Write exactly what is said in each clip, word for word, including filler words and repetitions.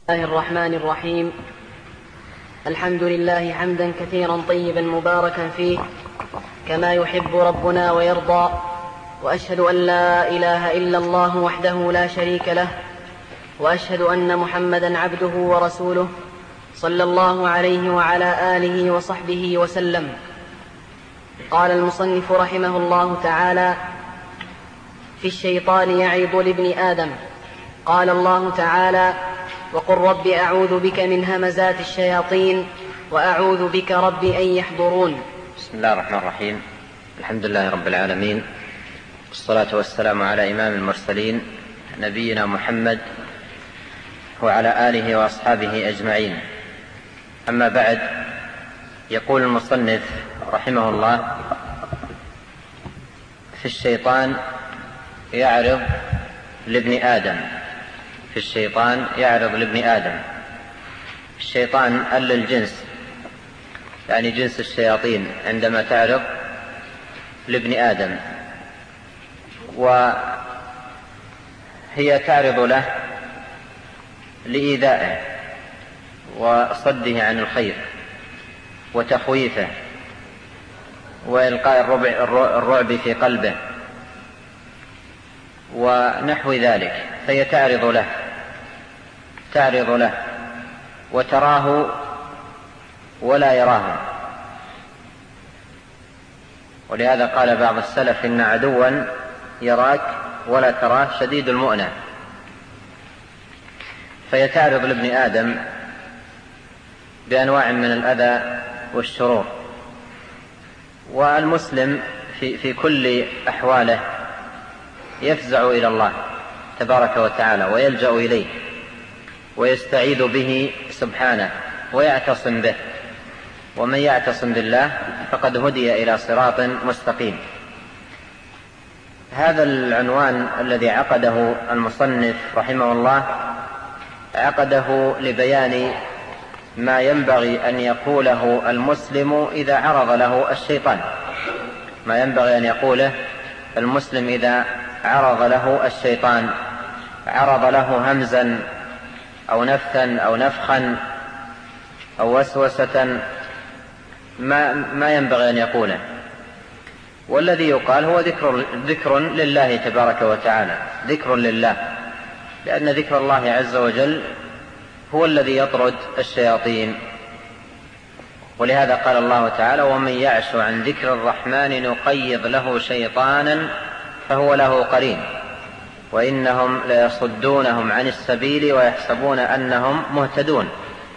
الله الرحمن الرحيم. الحمد لله حمدا كثيرا طيبا مباركا فيه كما يحب ربنا ويرضى، وأشهد أن لا إله إلا الله وحده لا شريك له، وأشهد أن محمدا عبده ورسوله صلى الله عليه وعلى آله وصحبه وسلم. قال المصنف رحمه الله تعالى: في الشيطان يعظ لابن آدم. قال الله تعالى: وقل رب أعوذ بك من همزات الشياطين وأعوذ بك رب أن يحضرون. بسم الله الرحمن الرحيم. الحمد لله رب العالمين، والصلاة والسلام على إمام المرسلين نبينا محمد وعلى آله وأصحابه أجمعين. أما بعد، يقول المصنف رحمه الله: في الشيطان يعرض لابن آدم. في الشيطان يعرض لابن آدم. الشيطان أل الجنس، يعني جنس الشياطين عندما تعرض لابن آدم، وهي تعرض له لإيذائه وصده عن الخير وتخويفه وإلقاء الرعب في قلبه ونحو ذلك، فهي تعرض له تعرض له وتراه ولا يراه. ولهذا قال بعض السلف: إن عدوا يراك ولا تراه شديد المؤنة. فهي تعرض لابن آدم بأنواع من الأذى والشرور، والمسلم في, في كل أحواله يفزع إلى الله تبارك وتعالى ويلجأ إليه ويستعيذ به سبحانه ويعتصم به، ومن يعتصم بالله فقد هدي إلى صراط مستقيم. هذا العنوان الذي عقده المصنف رحمه الله عقده لبيان ما ينبغي أن يقوله المسلم إذا عرض له الشيطان، ما ينبغي أن يقوله المسلم إذا عرض له الشيطان، عرض له همزا أو نفثا أو نفخا أو وسوسة، ما, ما ينبغي أن يقوله. والذي يقال هو ذكر, ذكر لله تبارك وتعالى، ذكر لله، لأن ذكر الله عز وجل هو الذي يطرد الشياطين. ولهذا قال الله تعالى: ومن يعش عن ذكر الرحمن نقيض له شيطانا فهو له قرين وإنهم ليصدونهم عن السبيل ويحسبون أنهم مهتدون.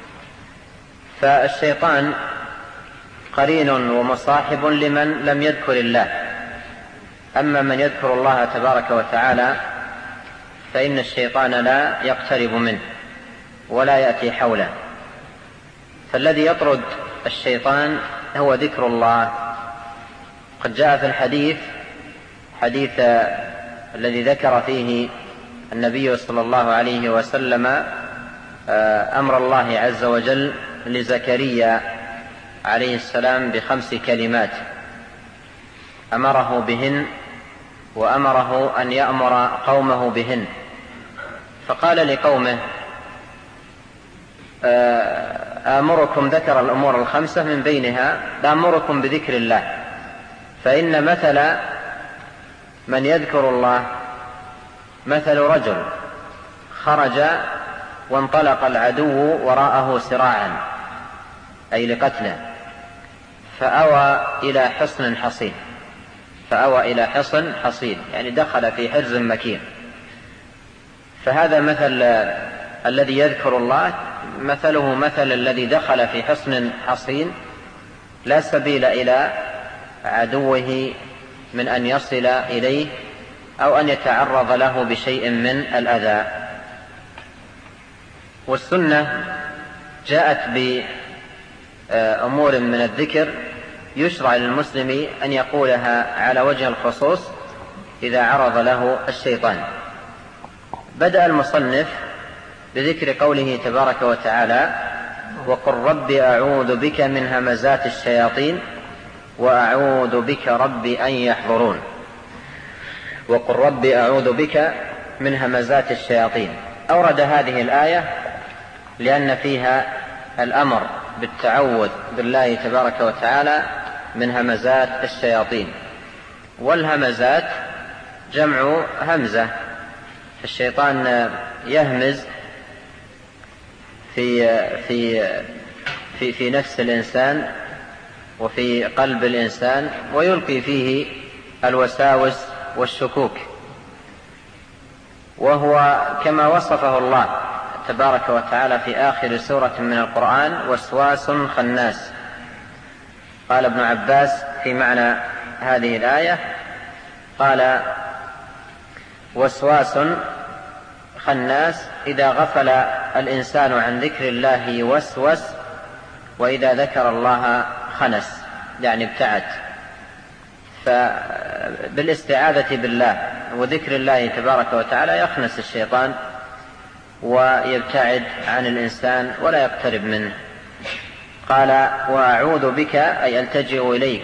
فالشيطان قرين ومصاحب لمن لم يذكر الله. أما من يذكر الله تبارك وتعالى فإن الشيطان لا يقترب منه ولا يأتي حوله. فالذي يطرد الشيطان هو ذكر الله. قد جاء في الحديث حديث الذي ذكر فيه النبي صلى الله عليه وسلم أمر الله عز وجل لزكريا عليه السلام بخمس كلمات أمره بهن وأمره أن يأمر قومه بهن. فقال لقومه: آمركم، ذكر الأمور الخمسة من بينها: آمركم بذكر الله، فإن مثل من يذكر الله مثل رجل خرج وانطلق العدو وراءه سراعا، أي لقتله، فأوى إلى حصن حصين فأوى إلى حصن حصين يعني دخل في حرز مكين. فهذا مثل الذي يذكر الله، مثله مثل الذي دخل في حصن حصين لا سبيل إلى عدوه من أن يصل إليه أو أن يتعرض له بشيء من الأذى. والسنة جاءت بأمور من الذكر يشرع للمسلم أن يقولها على وجه الخصوص إذا عرض له الشيطان. بدأ المصنف بذكر قوله تبارك وتعالى: وقل رب أعوذ بك من همزات الشياطين وأعوذ بك رب أن يحضرون. وقل رب أعوذ بك من همزات الشياطين. أورد هذه الآية لأن فيها الأمر بالتعوذ بالله تبارك وتعالى من همزات الشياطين. والهمزات جمع همزة، الشيطان يهمز في في في في نفس الإنسان وفي قلب الإنسان ويلقي فيه الوساوس والشكوك، وهو كما وصفه الله تبارك وتعالى في آخر سورة من القرآن: وسواس خناس. قال ابن عباس في معنى هذه الآية، قال: وسواس خناس إذا غفل الإنسان عن ذكر الله يوسوس، وإذا ذكر الله خنس، يعني ابتعد. فبالاستعاذة بالله وذكر الله تبارك وتعالى يخنس الشيطان ويبتعد عن الإنسان ولا يقترب منه. قال: وأعوذ بك أي ألتجئ إليك،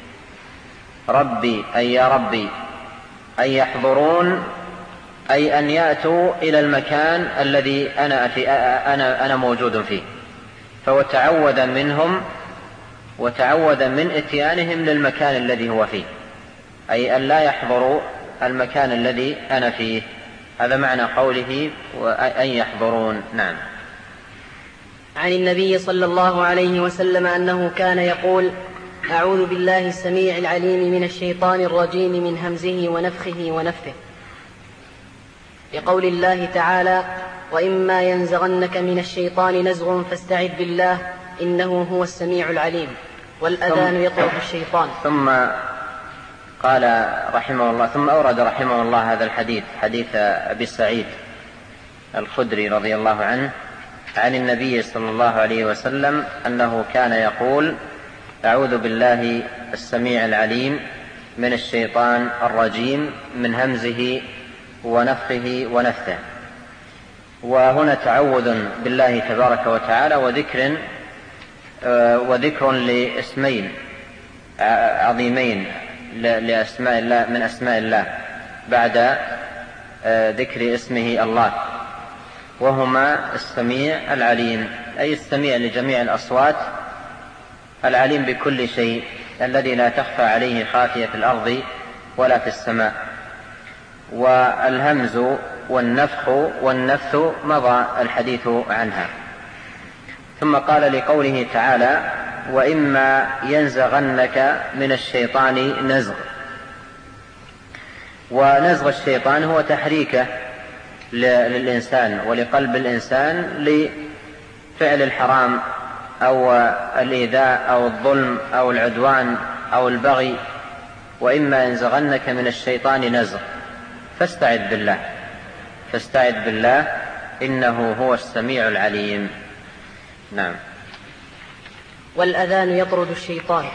ربي أي يا ربي، أن يحضرون أي أن يأتوا إلى المكان الذي أنا, في أنا, أنا موجود فيه. فهو تعوذ منهم وتعوذ من إتيانهم للمكان الذي هو فيه، أي أن لا يحضروا المكان الذي أنا فيه. هذا معنى قوله أن يحضرون. نعم. عن النبي صلى الله عليه وسلم أنه كان يقول: أعوذ بالله السميع العليم من الشيطان الرجيم من همزه ونفخه ونفثه، لقول الله تعالى: وإما ينزغنك من الشيطان نزغ فاستعذ بالله إنه هو السميع العليم. والأذان يطرد الشيطان. ثم قال رحمه الله ثم أورد رحمه الله هذا الحديث، حديث أبي سعيد الخدري رضي الله عنه عن النبي صلى الله عليه وسلم أنه كان يقول: أعوذ بالله السميع العليم من الشيطان الرجيم من همزه ونفخه ونفثه. وهنا تعوذ بالله تبارك وتعالى وذكر وذكر لاسمين عظيمين لأسماء الله من أسماء الله بعد ذكر اسمه الله، وهما السميع العليم، أي السميع لجميع الأصوات، العليم بكل شيء، الذي لا تخفى عليه خافية في الأرض ولا في السماء. والهمز والنفخ والنفث مضى الحديث عنها. ثم قال لقوله تعالى: وإما ينزغنك من الشيطان نزغ. ونزغ الشيطان هو تحريكه للإنسان ولقلب الإنسان لفعل الحرام أو الإيذاء أو الظلم أو العدوان أو البغي. وإما ينزغنك من الشيطان نزغ فاستعذ بالله فاستعذ بالله إنه هو السميع العليم. نعم. والأذان يطرد الشيطان.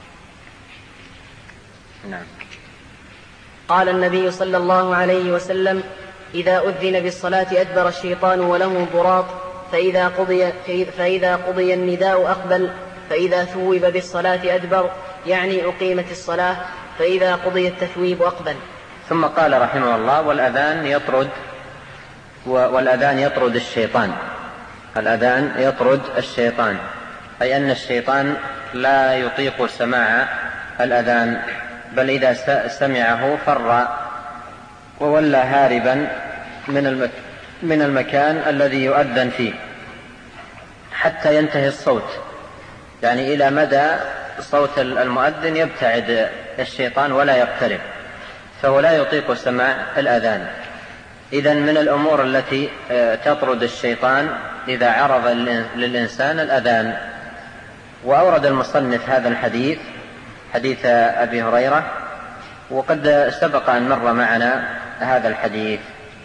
نعم. قال النبي صلى الله عليه وسلم: إذا أذن بالصلاة أدبر الشيطان وله ضراط، فإذا قضي, فإذا قضي النداء أقبل، فإذا ثوب بالصلاة أدبر، يعني أقيمت الصلاة، فإذا قضي التثويب أقبل. ثم قال رحمه الله: والأذان يطرد والأذان يطرد الشيطان. الأذان يطرد الشيطان، أي أن الشيطان لا يطيق سماع الأذان، بل إذا سمعه فر وولى هاربا من المكان الذي يؤذن فيه حتى ينتهي الصوت، يعني إلى مدى صوت المؤذن يبتعد الشيطان ولا يقترب، فهو لا يطيق سماع الأذان. إذن من الأمور التي تطرد الشيطان إذا عرض للإنسان الأذان. وأورد المصنف هذا الحديث، حديث أبي هريرة، وقد سبق أن مر معنا هذا الحديث.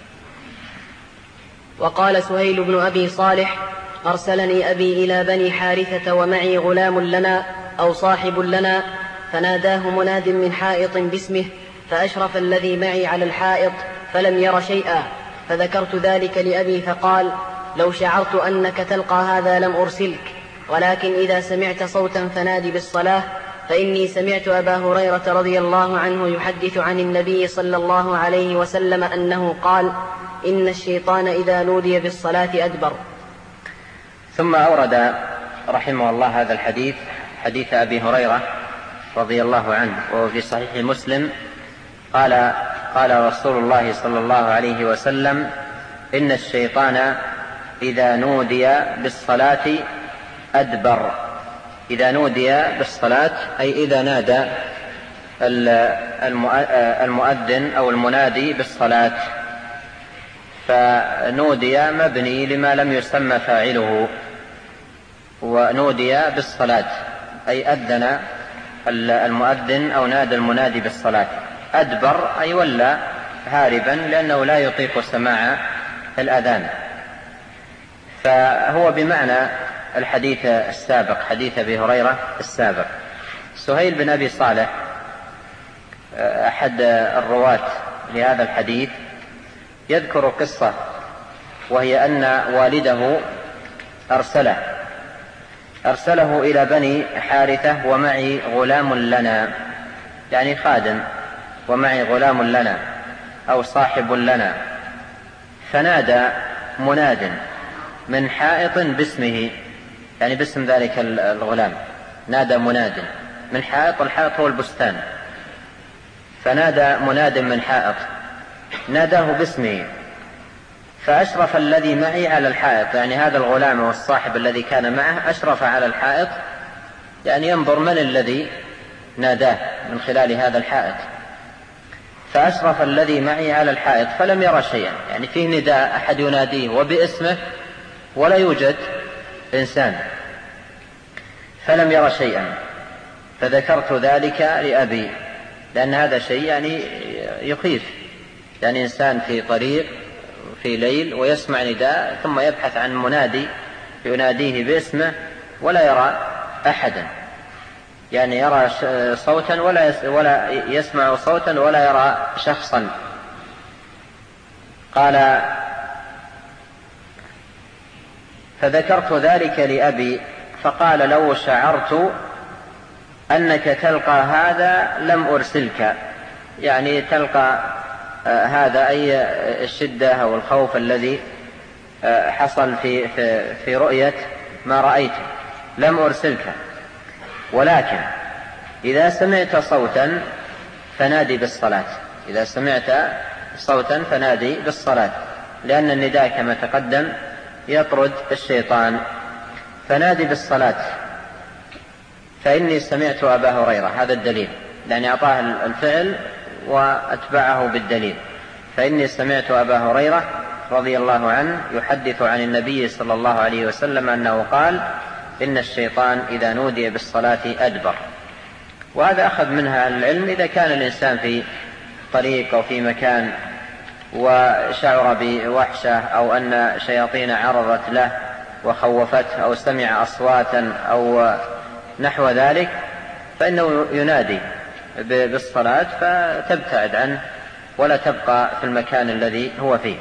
وقال سهيل بن أبي صالح: أرسلني أبي إلى بني حارثة ومعي غلام لنا أو صاحب لنا، فناداه مناد من حائط باسمه، فأشرف الذي معي على الحائط فلم ير شيئا، فذكرت ذلك لأبي فقال: لو شعرت أنك تلقى هذا لم أرسلك، ولكن إذا سمعت صوتا فنادي بالصلاة، فإني سمعت أبا هريرة رضي الله عنه يحدث عن النبي صلى الله عليه وسلم أنه قال: إن الشيطان إذا نودي بالصلاة أدبر. ثم أورد رحمه الله هذا الحديث، حديث أبي هريرة رضي الله عنه، وهو في صحيح مسلم، قال قال رسول الله صلى الله عليه وسلم: إن الشيطان إذا نودي بالصلاة أدبر. إذا نودي بالصلاة أي إذا نادى المؤذن أو المنادي بالصلاة، فنودي مبني لما لم يسمى فاعله، ونودي بالصلاة أي أذن المؤذن أو نادى المنادي بالصلاة. أدبر أي ولى هاربا لأنه لا يطيق سماع الأذان. فهو بمعنى الحديث السابق، حديث أبي هريرة السابق. سهيل بن أبي صالح أحد الرواة لهذا الحديث يذكر قصة، وهي أن والده أرسله أرسله إلى بني حارثة ومعي غلام لنا، يعني خادم، ومعي غلام لنا أو صاحب لنا، فنادى مناد من حائط باسمه، يعني باسم ذلك الغلام، نادى مناد من حائط، الحائط هو البستان، فنادى مناد من حائط، ناداه باسمه، فأشرف الذي معي على الحائط، يعني هذا الغلام والصاحب الذي كان معه أشرف على الحائط، يعني ينظر من الذي ناداه من خلال هذا الحائط. فأشرف الذي معي على الحائط فلم يرى شيئا، يعني فيه نداء أحد يناديه وباسمه ولا يوجد إنسان، فلم يرى شيئا. فذكرت ذلك لأبي، لأن هذا شيء يعني يخيف، يعني إنسان في طريق في ليل ويسمع نداء ثم يبحث عن منادي يناديه باسمه ولا يرى أحدا، يعني يرى صوتا ولا يسمع صوتا ولا يرى شخصا. قال: فذكرت ذلك لأبي فقال: لو شعرت أنك تلقى هذا لم أرسلك، يعني تلقى هذا أي الشدة أو الخوف الذي حصل في, في, في رؤية ما رأيت، لم أرسلك، ولكن إذا سمعت صوتا فنادي بالصلاة. إذا سمعت صوتا فنادي بالصلاة، لأن النداء كما تقدم يطرد الشيطان، فنادي بالصلاة، فإني سمعت أبا هريرة. هذا الدليل، لأن أعطاه الفعل وأتبعه بالدليل. فإني سمعت أبا هريرة رضي الله عنه يحدث عن النبي صلى الله عليه وسلم أنه قال: إن الشيطان إذا نودي بالصلاة أدبر. وهذا أخذ منها العلم إذا كان الإنسان في طريق أو في مكان وشعر بوحشة أو أن شياطين عرضت له وخوفته أو سمع أصواتا أو نحو ذلك، فإنه ينادي بالصلاة فتبتعد عنه ولا تبقى في المكان الذي هو فيه.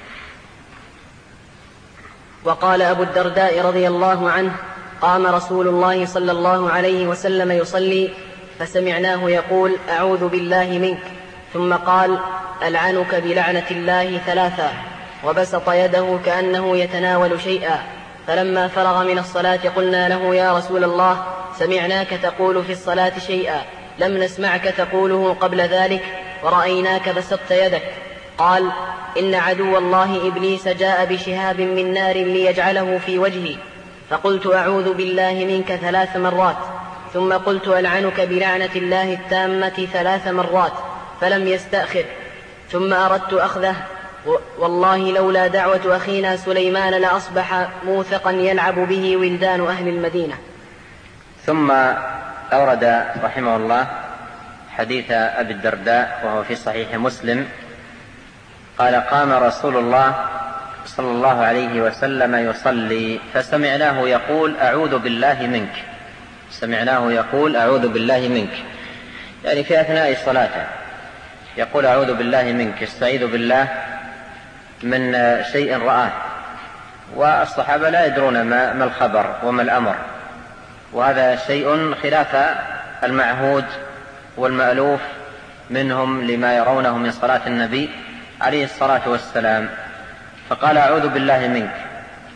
وقال أبو الدرداء رضي الله عنه: قام رسول الله صلى الله عليه وسلم يصلي فسمعناه يقول: أعوذ بالله منك، ثم قال: ألعنك بلعنة الله ثلاثا، وبسط يده كأنه يتناول شيئا. فلما فرغ من الصلاة قلنا له: يا رسول الله، سمعناك تقول في الصلاة شيئا لم نسمعك تقوله قبل ذلك، ورأيناك بسطت يدك. قال: إن عدو الله إبليس جاء بشهاب من نار ليجعله في وجهي، فقلت: أعوذ بالله منك ثلاث مرات، ثم قلت: ألعنك بلعنة الله التامة ثلاث مرات، فلم يستأخر. ثم أردت أخذه، والله لولا دعوة أخينا سليمان لأصبح موثقا يلعب به ولدان أهل المدينة. ثم أورد رحمه الله حديث أبي الدرداء وهو في صحيح مسلم قال: قام رسول الله صلى الله عليه وسلم يصلي فسمعناه يقول: أعوذ بالله منك. سمعناه يقول: أعوذ بالله منك، يعني في أثناء صلاته يقول: أعوذ بالله منك، يستعيذ بالله من شيء رآه، والصحابة لا يدرون ما الخبر وما الأمر، وهذا شيء خلاف المعهود والمألوف منهم لما يرونه من صلاة النبي عليه الصلاة والسلام. فقال: أعوذ بالله منك،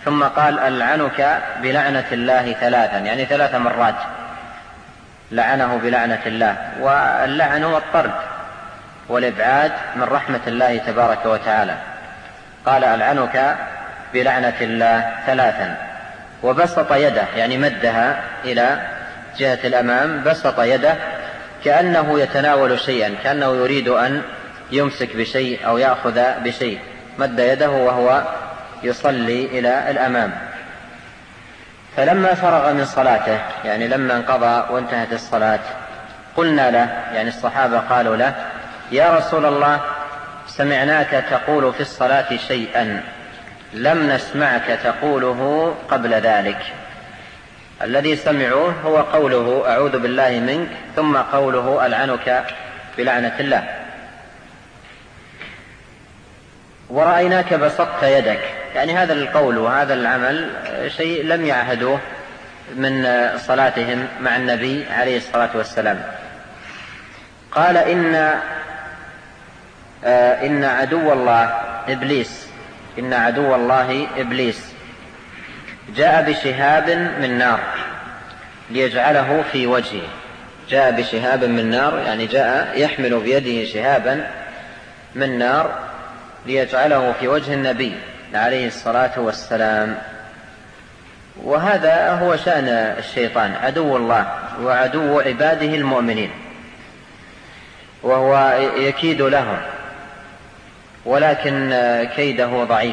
ثم قال ألعنك بلعنة الله ثلاثا، يعني ثلاث مرات لعنه بلعنة الله. واللعن هو الطرد والإبعاد من رحمة الله تبارك وتعالى. قال ألعنك بلعنة الله ثلاثا، وبسط يده يعني مدها إلى جهة الأمام، بسط يده كأنه يتناول شيئا، كأنه يريد أن يمسك بشيء أو يأخذ بشيء، مد يده وهو يصلي إلى الأمام. فلما فرغ من صلاته، يعني لما انقضى وانتهت الصلاة، قلنا له، يعني الصحابة قالوا له: يا رسول الله، سمعناك تقول في الصلاة شيئا لم نسمعك تقوله قبل ذلك. الذي سمعوه هو قوله أعوذ بالله منك، ثم قوله ألعنك بلعنة الله. ورأيناك بسطت يدك، يعني هذا القول وهذا العمل شيء لم يعهدوه من صلاتهم مع النبي عليه الصلاة والسلام. قال إن آه إن عدو الله إبليس إن عدو الله إبليس جاء بشهاب من نار ليجعله في وجهه. جاء بشهاب من نار يعني جاء يحمل بيده شهابا من نار ليجعله في وجه النبي عليه الصلاة والسلام. وهذا هو شأن الشيطان، عدو الله وعدو عباده المؤمنين، وهو يكيد لهم، ولكن كيده ضعيف،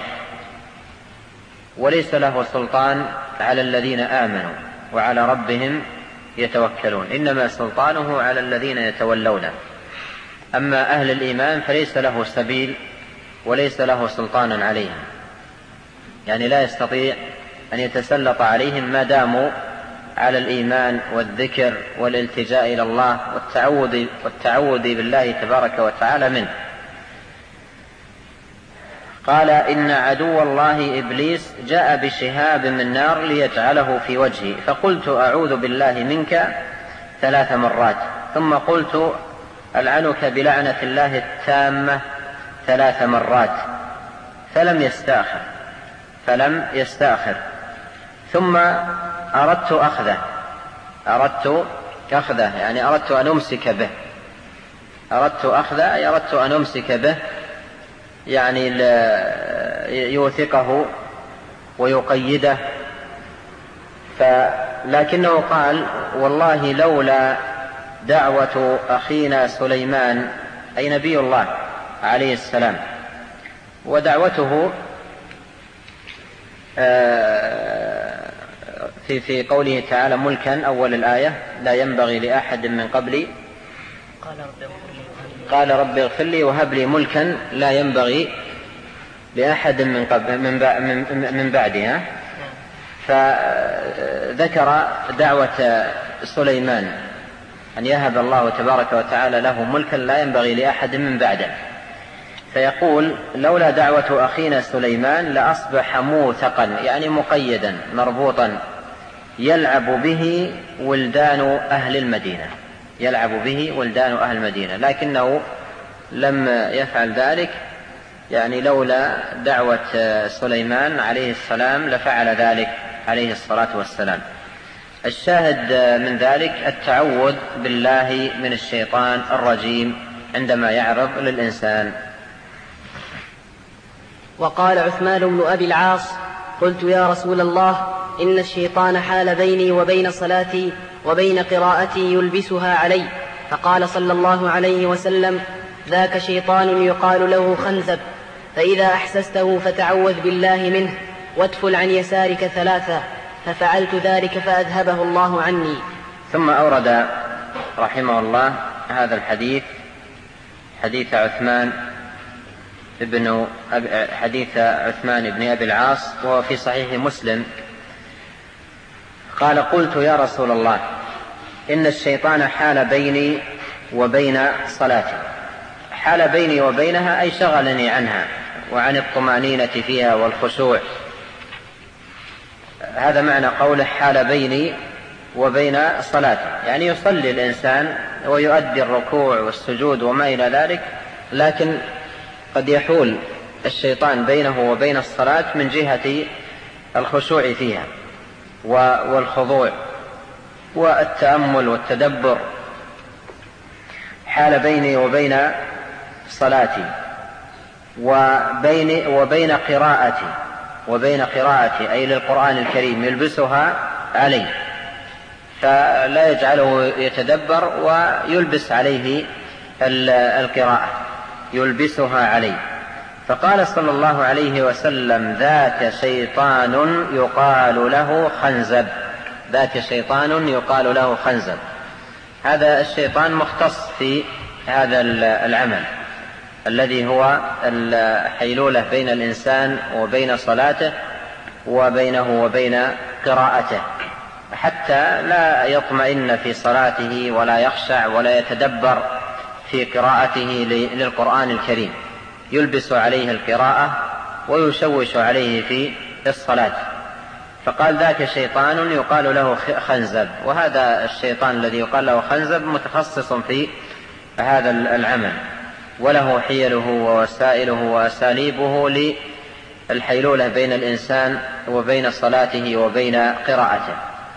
وليس له سلطان على الذين آمنوا وعلى ربهم يتوكلون، إنما سلطانه على الذين يتولونه. أما أهل الإيمان فليس له سبيل وليس له سلطان عليهم، يعني لا يستطيع أن يتسلط عليهم ما داموا على الإيمان والذكر والالتجاء إلى الله والتعوذ, والتعوذ بالله تبارك وتعالى منه. قال إن عدو الله إبليس جاء بشهاب من نار ليجعله في وجهي، فقلت أعوذ بالله منك ثلاث مرات، ثم قلت ألعنك بلعنة الله التامة ثلاث مرات، فلم يستأخر فلم يستأخر ثم أردت أخذه أردت أخذه يعني أردت أن أمسك به أردت أخذه أي أردت أن أمسك به، يعني يوثقه ويقيده. لكنه قال والله لولا دعوة أخينا سليمان، أي نبي الله عليه السلام، ودعوته في في قوله تعالى ملكا أول الآية لا ينبغي لأحد من قبلي، قال رب اغفر لي وهب لي ملكا لا ينبغي لأحد من قبل من بعدها. فذكر دعوة سليمان أن يهب الله تبارك وتعالى له ملكا لا ينبغي لأحد من بعده، فيقول لولا دعوة أخينا سليمان لأصبح موثقا يعني مقيدا مربوطا يلعب به ولدان أهل المدينة يلعب به ولدان أهل المدينة لكنه لم يفعل ذلك، يعني لولا دعوة سليمان عليه السلام لفعل ذلك عليه الصلاة والسلام. الشاهد من ذلك التعوذ بالله من الشيطان الرجيم عندما يعرض للإنسان. وقال عثمان بن أبي العاص قلت يا رسول الله إن الشيطان حال بيني وبين صلاتي وبين قراءتي يلبسها علي، فقال صلى الله عليه وسلم ذاك شيطان يقال له خنزب، فإذا أحسسته فتعوذ بالله منه وادفل عن يسارك ثلاثة، ففعلت ذلك فأذهبه الله عني. ثم أورد رحمه الله هذا الحديث، حديث عثمان ابن حديث عثمان بن أبي العاص وهو في صحيح مسلم. قال قلت يا رسول الله إن الشيطان حال بيني وبين صلاتي، حال بيني وبينها أي شغلني عنها وعن الطمأنينة فيها والخشوع، هذا معنى قوله حال بيني وبين صلاته، يعني يصلي الإنسان ويؤدي الركوع والسجود وما إلى ذلك، لكن قد يحول الشيطان بينه وبين الصلاة من جهة الخشوع فيها والخضوع والتأمل والتدبر حال بيني وبين صلاتي وبين وبين قراءتي وبين قراءتي أي للقرآن الكريم يلبسها عليه، فلا يجعله يتدبر ويلبس عليه القراءة، يلبسها عليه. فقال صلى الله عليه وسلم: ذاك شيطان يقال له خنزب. ذاك شيطان يقال له خنزب. هذا الشيطان مختص في هذا العمل الذي هو الحيلولة بين الإنسان وبين صلاته وبينه وبين قراءته، حتى لا يطمئن في صلاته ولا يخشع ولا يتدبر في قراءته للقرآن الكريم، يلبس عليه القراءة ويشوش عليه في الصلاة. فقال: ذاك شيطان يقال له خنزب. وهذا الشيطان الذي يقال له خنزب متخصص في هذا العمل، وله حيله ووسائله وأساليبه للحيلولة بين الإنسان وبين صلاته وبين قراءته.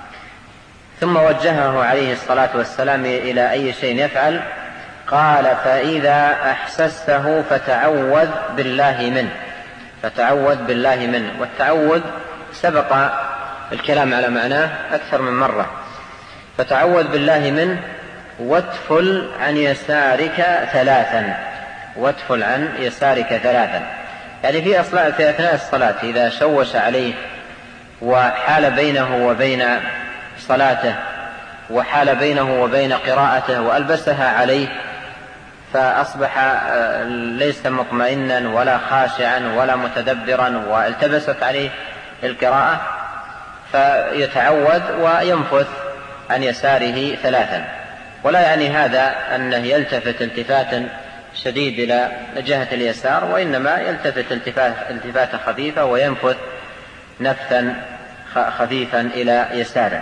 ثم وجهه عليه الصلاة والسلام إلى أي شيء يفعل. قال: فإذا أحسسته فتعوذ بالله منه. فتعوذ بالله منه. والتعوذ سبق الكلام على معناه أكثر من مرة. فتعوذ بالله منه واتفل عن يسارك ثلاثا. واتفل عن يسارك ثلاثا، يعني في أصلاء في أثناء الصلاة إذا شوش عليه وحال بينه وبين صلاته وحال بينه وبين قراءته وألبسها عليه، فأصبح ليس مطمئنا ولا خاشعا ولا متدبرا والتبست عليه القراءة، فيتعوذ وينفث عن يساره ثلاثا. ولا يعني هذا أنه يلتفت التفاتا شديد إلى جهة اليسار، وإنما يلتفت التفاتة خفيفة وينفث نفثا خفيفا إلى يساره.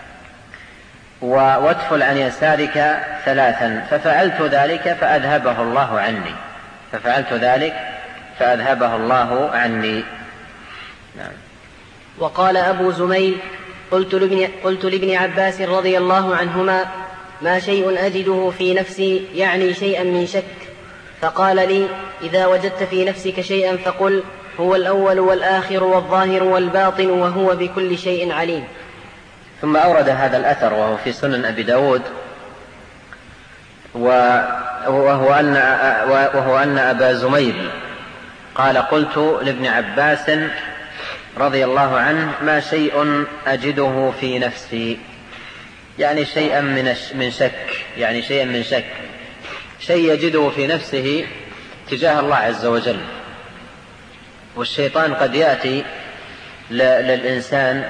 واتفل عن يسارك ثلاثا. ففعلت ذلك فأذهبه الله عني. ففعلت ذلك فأذهبه الله عني. نعم. وقال أبو زميل: قلت لابن, قلت لابن عباس رضي الله عنهما: ما شيء أجده في نفسي، يعني شيئا من شك. فقال لي: إذا وجدت في نفسك شيئا فقل: هو الأول والآخر والظاهر والباطن وهو بكل شيء عليم. ثم أورد هذا الأثر وهو في سنن أبي داود، وهو أن, وهو أن أبا زميل قال: قلت لابن عباس رضي الله عنه: ما شيء أجده في نفسي، يعني شيئا من شك، يعني شيئا من شك، شيء يجده في نفسه تجاه الله عز وجل. والشيطان قد يأتي للإنسان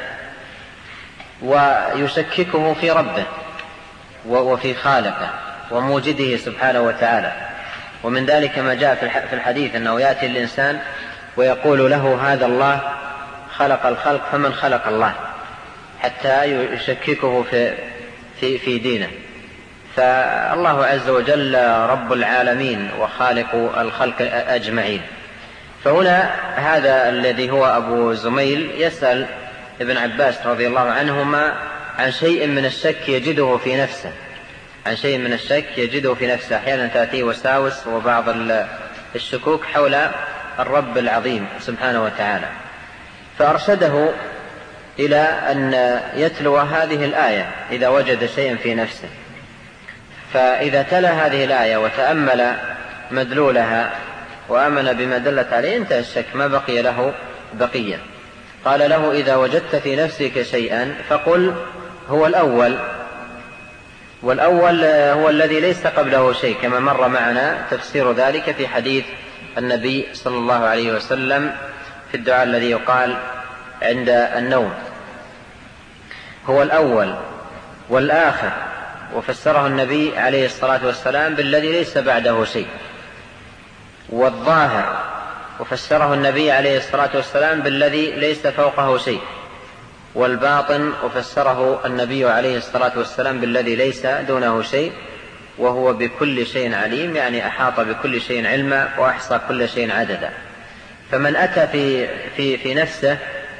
ويشككه في ربه وفي خالقه وموجده سبحانه وتعالى. ومن ذلك ما جاء في الحديث أنه يأتي الإنسان ويقول له: هذا الله خلق الخلق فمن خلق الله، حتى يشككه في, في, في دينه. فالله عز وجل رب العالمين وخالق الخلق أجمعين. فهنا هذا الذي هو أبو زميل يسأل ابن عباس رضي الله عنهما عن شيء من الشك يجده في نفسه، عن شيء من الشك يجده في نفسه. أحيانا تأتيه وساوس وبعض الشكوك حول الرب العظيم سبحانه وتعالى، فأرشده إلى أن يتلو هذه الآية إذا وجد شيئا في نفسه. فإذا تلا هذه الآية وتأمل مدلولها وآمن بما دلت عليه انتهى الشك، ما بقي له بقية. قال له: إذا وجدت في نفسك شيئا فقل هو الأول. والأول هو الذي ليس قبله شيء، كما مر معنا تفسير ذلك في حديث النبي صلى الله عليه وسلم في الدعاء الذي يقال عند النوم. هو الأول والآخر، وفسره النبي عليه الصلاة والسلام بالذي ليس بعده شيء. والظاهر، وفسره النبي عليه الصلاة والسلام بالذي ليس فوقه شيء. والباطن، وفسره النبي عليه الصلاة والسلام بالذي ليس دونه شيء. وهو بكل شيء عليم، يعني أحاط بكل شيء علما وأحصى كل شيء عددا. فمن أتى في, في, في نفسه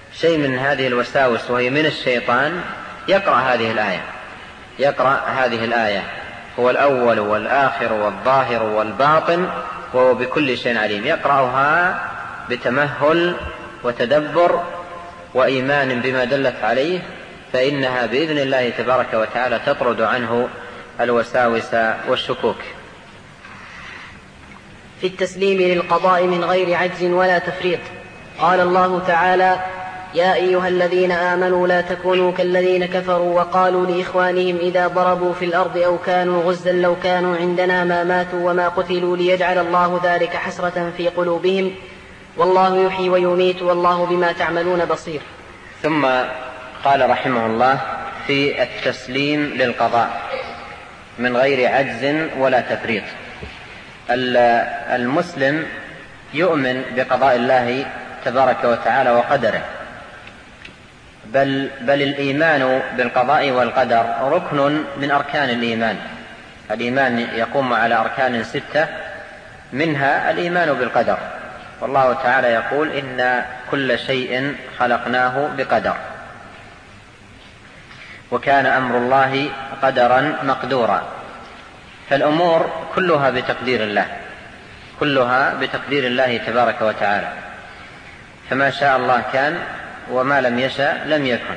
شيء من هذه الوساوس وهي من الشيطان يقرأ هذه الآية يقرأ هذه الآية هو الأول والآخر والظاهر والباطن وهو بكل شيء عليم، يقرأها بتمهل وتدبر وإيمان بما دلت عليه، فإنها بإذن الله تبارك وتعالى تطرد عنه الوساوس والشكوك. في التسليم للقضاء من غير عجز ولا تفريط، قال الله تعالى: يا أيها الذين آمنوا لا تكونوا كالذين كفروا وقالوا لإخوانهم إذا ضربوا في الأرض أو كانوا غزا لو كانوا عندنا ما ماتوا وما قتلوا ليجعل الله ذلك حسرة في قلوبهم والله يحيي ويميت والله بما تعملون بصير. ثم قال رحمه الله: في التسليم للقضاء من غير عجز ولا تفريط. المسلم يؤمن بقضاء الله تبارك وتعالى وقدره، بل, بل الإيمان بالقضاء والقدر ركن من أركان الإيمان. الإيمان يقوم على أركان ستة، منها الإيمان بالقدر، والله تعالى يقول: إن كل شيء خلقناه بقدر وكان أمر الله قدرا مقدورا. فالأمور كلها بتقدير الله كلها بتقدير الله تبارك وتعالى، فما شاء الله كان وما لم يشاء لم يكن.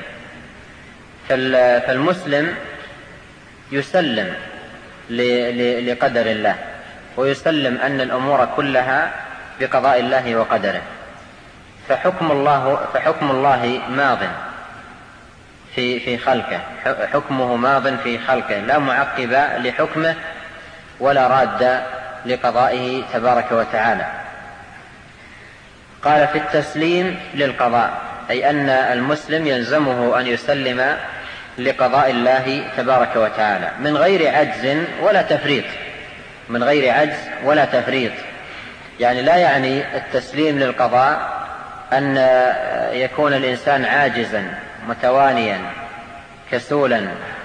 فالمسلم يسلم لقدر الله ويسلم أن الأمور كلها بقضاء الله وقدره، فحكم الله, فحكم الله ماض في, في خلقه، حكمه ماض في خلقه، لا معقب لحكمه ولا راد لقضائه تبارك وتعالى. قال: في التسليم للقضاء، أي أن المسلم يلزمه أن يسلم لقضاء الله تبارك وتعالى من غير عجز ولا تفريط. من غير عجز ولا تفريط يعني لا يعني التسليم للقضاء أن يكون الإنسان عاجزا متوانيا كسولا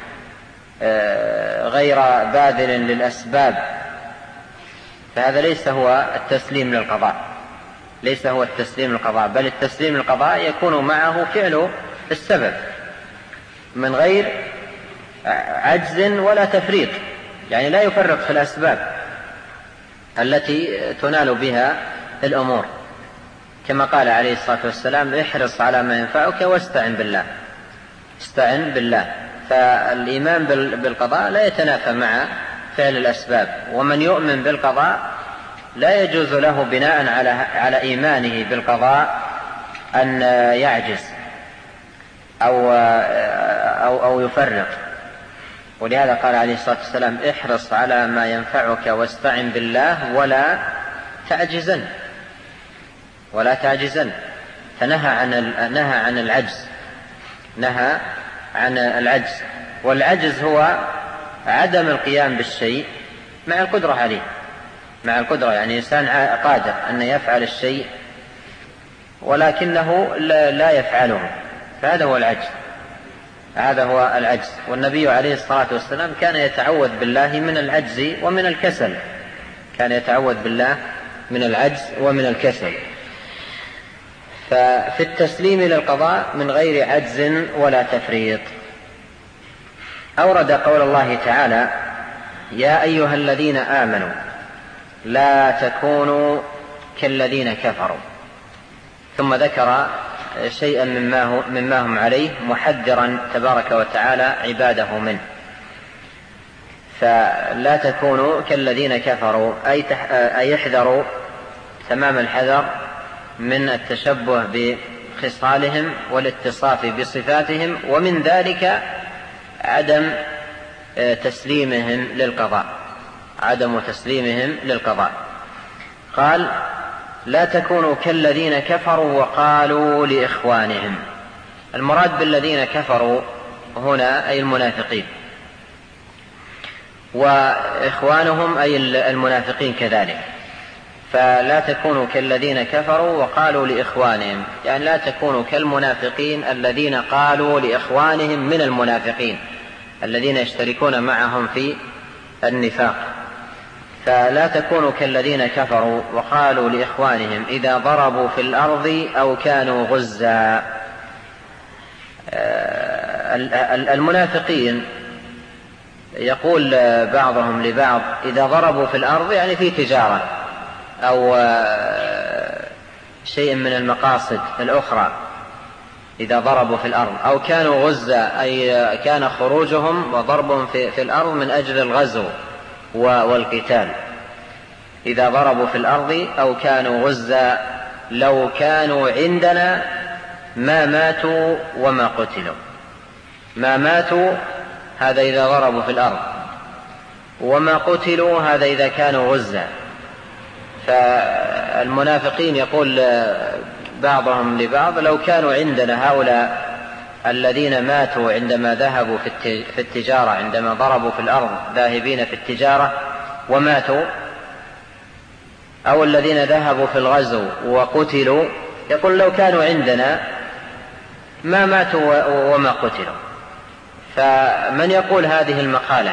غير باذل للأسباب، فهذا ليس هو التسليم للقضاء ليس هو التسليم للقضاء بل التسليم للقضاء يكون معه فعل السبب من غير عجز ولا تفريط، يعني لا يفرط في الأسباب التي تنال بها الأمور، كما قال عليه الصلاة والسلام: احرص على ما ينفعك واستعن بالله استعن بالله. فالإيمان بالقضاء لا يتنافى مع فعل الأسباب، ومن يؤمن بالقضاء لا يجوز له بناء على على إيمانه بالقضاء أن يعجز أو أو أو يفرط. ولهذا قال عليه الصلاة والسلام: احرص على ما ينفعك واستعن بالله ولا تعجزن ولا تعجزن. فنهى عن نهى عن العجز نهى عن العجز والعجز هو عدم القيام بالشيء مع القدرة عليه مع القدرة يعني إنسان قادر أن يفعل الشيء ولكنه لا يفعله، فهذا هو العجز هذا هو العجز. والنبي عليه الصلاة والسلام كان يتعوذ بالله من العجز ومن الكسل كان يتعوذ بالله من العجز ومن الكسل. ففي التسليم للقضاء من غير عجز ولا تفريط أورد قول الله تعالى: يا أيها الذين آمنوا لا تكونوا كالذين كفروا، ثم ذكر شيئا مما هم عليه محذرا تبارك وتعالى عباده منه. فلا تكونوا كالذين كفروا أي يحذروا تمام الحذر من التشبه بخصالهم والاتصاف بصفاتهم، ومن ذلك عدم تسليمهم للقضاء عدم تسليمهم للقضاء. قال: لا تكونوا كالذين كفروا وقالوا لإخوانهم. المراد بالذين كفروا هنا أي المنافقين، وإخوانهم أي المنافقين كذلك. فلا تكونوا كالذين كفروا وقالوا لإخوانهم، يعني لا تكونوا كالمنافقين الذين قالوا لإخوانهم من المنافقين الذين يشتركون معهم في النفاق. فلا تكونوا كالذين كفروا وقالوا لإخوانهم إذا ضربوا في الأرض أو كانوا غزا. المنافقين يقول بعضهم لبعض إذا ضربوا في الأرض يعني في تجارة أو شيء من المقاصد الأخرى، إذا ضربوا في الأرض أو كانوا غزة أي كان خروجهم وضربهم في الأرض من أجل الغزو والقتال، إذا ضربوا في الأرض أو كانوا غزة لو كانوا عندنا ما ماتوا وما قتلوا. ما ماتوا هذا إذا ضربوا في الأرض، وما قتلوا هذا إذا كانوا غزة. فالمنافقين يقول بعضهم لبعض لو كانوا عندنا هؤلاء الذين ماتوا عندما ذهبوا في التجارة، عندما ضربوا في الأرض ذاهبين في التجارة وماتوا، أو الذين ذهبوا في الغزو وقتلوا، يقول لو كانوا عندنا ما ماتوا وما قتلوا. فمن يقول هذه المقالة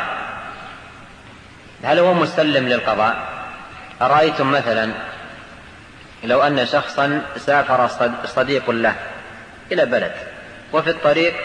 هل هو مسلم للقضاء؟ أرأيتم مثلا لو أن شخصا سافر صديق له إلى بلد وفي الطريق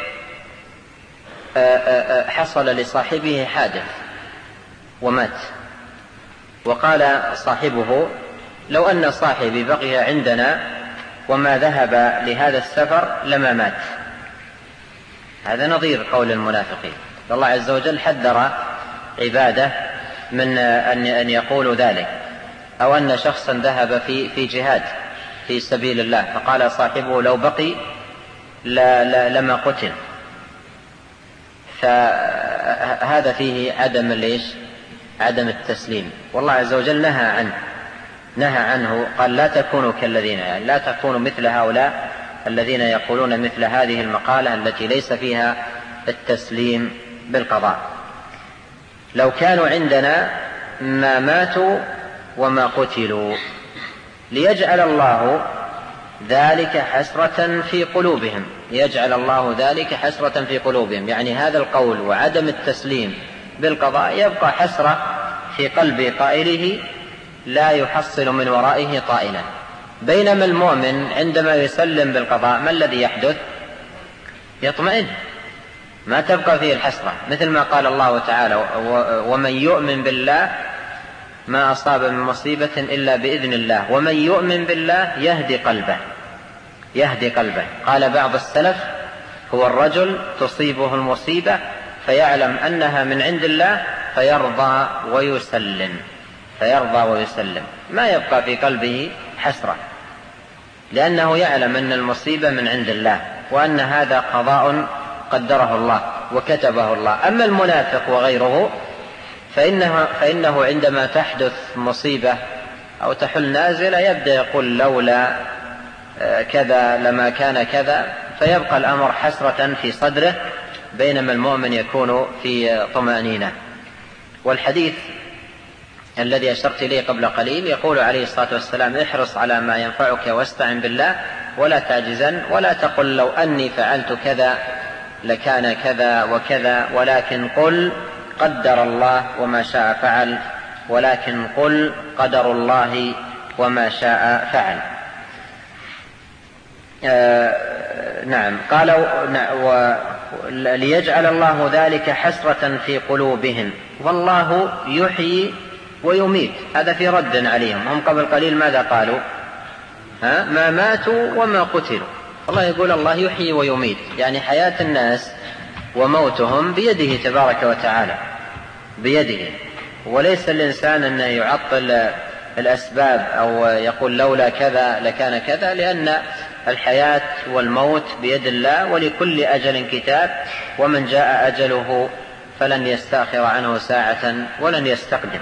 حصل لصاحبه حادث ومات، وقال صاحبه لو أن صاحبي بقي عندنا وما ذهب لهذا السفر لما مات. هذا نظير قول المنافقين. الله عز وجل حذر عباده من أن يقولوا ذلك. أو أن شخصا ذهب في في جهاد في سبيل الله فقال صاحبه لو بقي لا لا لما قتل، فهذا فيه عدم ليش عدم التسليم. والله عز وجل نهى عنه نهى عنه قال لا تكونوا كالذين يعني لا تكونوا مثل هؤلاء الذين يقولون مثل هذه المقالة التي ليس فيها التسليم بالقضاء. لو كانوا عندنا ما ماتوا وما قتلوا ليجعل الله ذلك حسرة في قلوبهم، ليجعل الله ذلك حسرة في قلوبهم، يعني هذا القول وعدم التسليم بالقضاء يبقى حسرة في قلب قائله لا يحصل من ورائه طائلا. بينما المؤمن عندما يسلم بالقضاء ما الذي يحدث؟ يطمئن، ما تبقى فيه الحسرة، مثل ما قال الله تعالى ومن يؤمن بالله ما أصاب من مصيبة إلا بإذن الله ومن يؤمن بالله يهدي قلبه يهدي قلبه. قال بعض السلف هو الرجل تصيبه المصيبة فيعلم أنها من عند الله فيرضى ويسلم فيرضى ويسلم ما يبقى في قلبه حسرة، لأنه يعلم أن المصيبة من عند الله وأن هذا قضاء قدره الله وكتبه الله. أما المنافق وغيره فإنه, فإنه عندما تحدث مصيبة أو تحل نازلة يبدأ يقول لولا كذا لما كان كذا، فيبقى الأمر حسرة في صدره، بينما المؤمن يكون في طمأنينة. والحديث الذي أشرت إليه قبل قليل يقول عليه الصلاة والسلام احرص على ما ينفعك واستعن بالله ولا تعجزن ولا تقل لو أني فعلت كذا لكان كذا وكذا، ولكن قل قدر الله وما شاء فعل ولكن قل قدر الله وما شاء فعل. آه نعم قالوا ليجعل الله ذلك حسرة في قلوبهم والله يحيي ويميت. هذا في رد عليهم، هم قبل قليل ماذا قالوا؟ ها؟ ما ماتوا وما قتلوا. الله يقول الله يحيي ويميت، يعني حياة الناس وموتهم بيده تبارك وتعالى، بيده، وليس الإنسان أن يعطل الأسباب أو يقول لولا كذا لكان كذا، لأن الحياة والموت بيد الله ولكل أجل كتاب ومن جاء أجله فلن يستأخر عنه ساعة ولن يستقدم.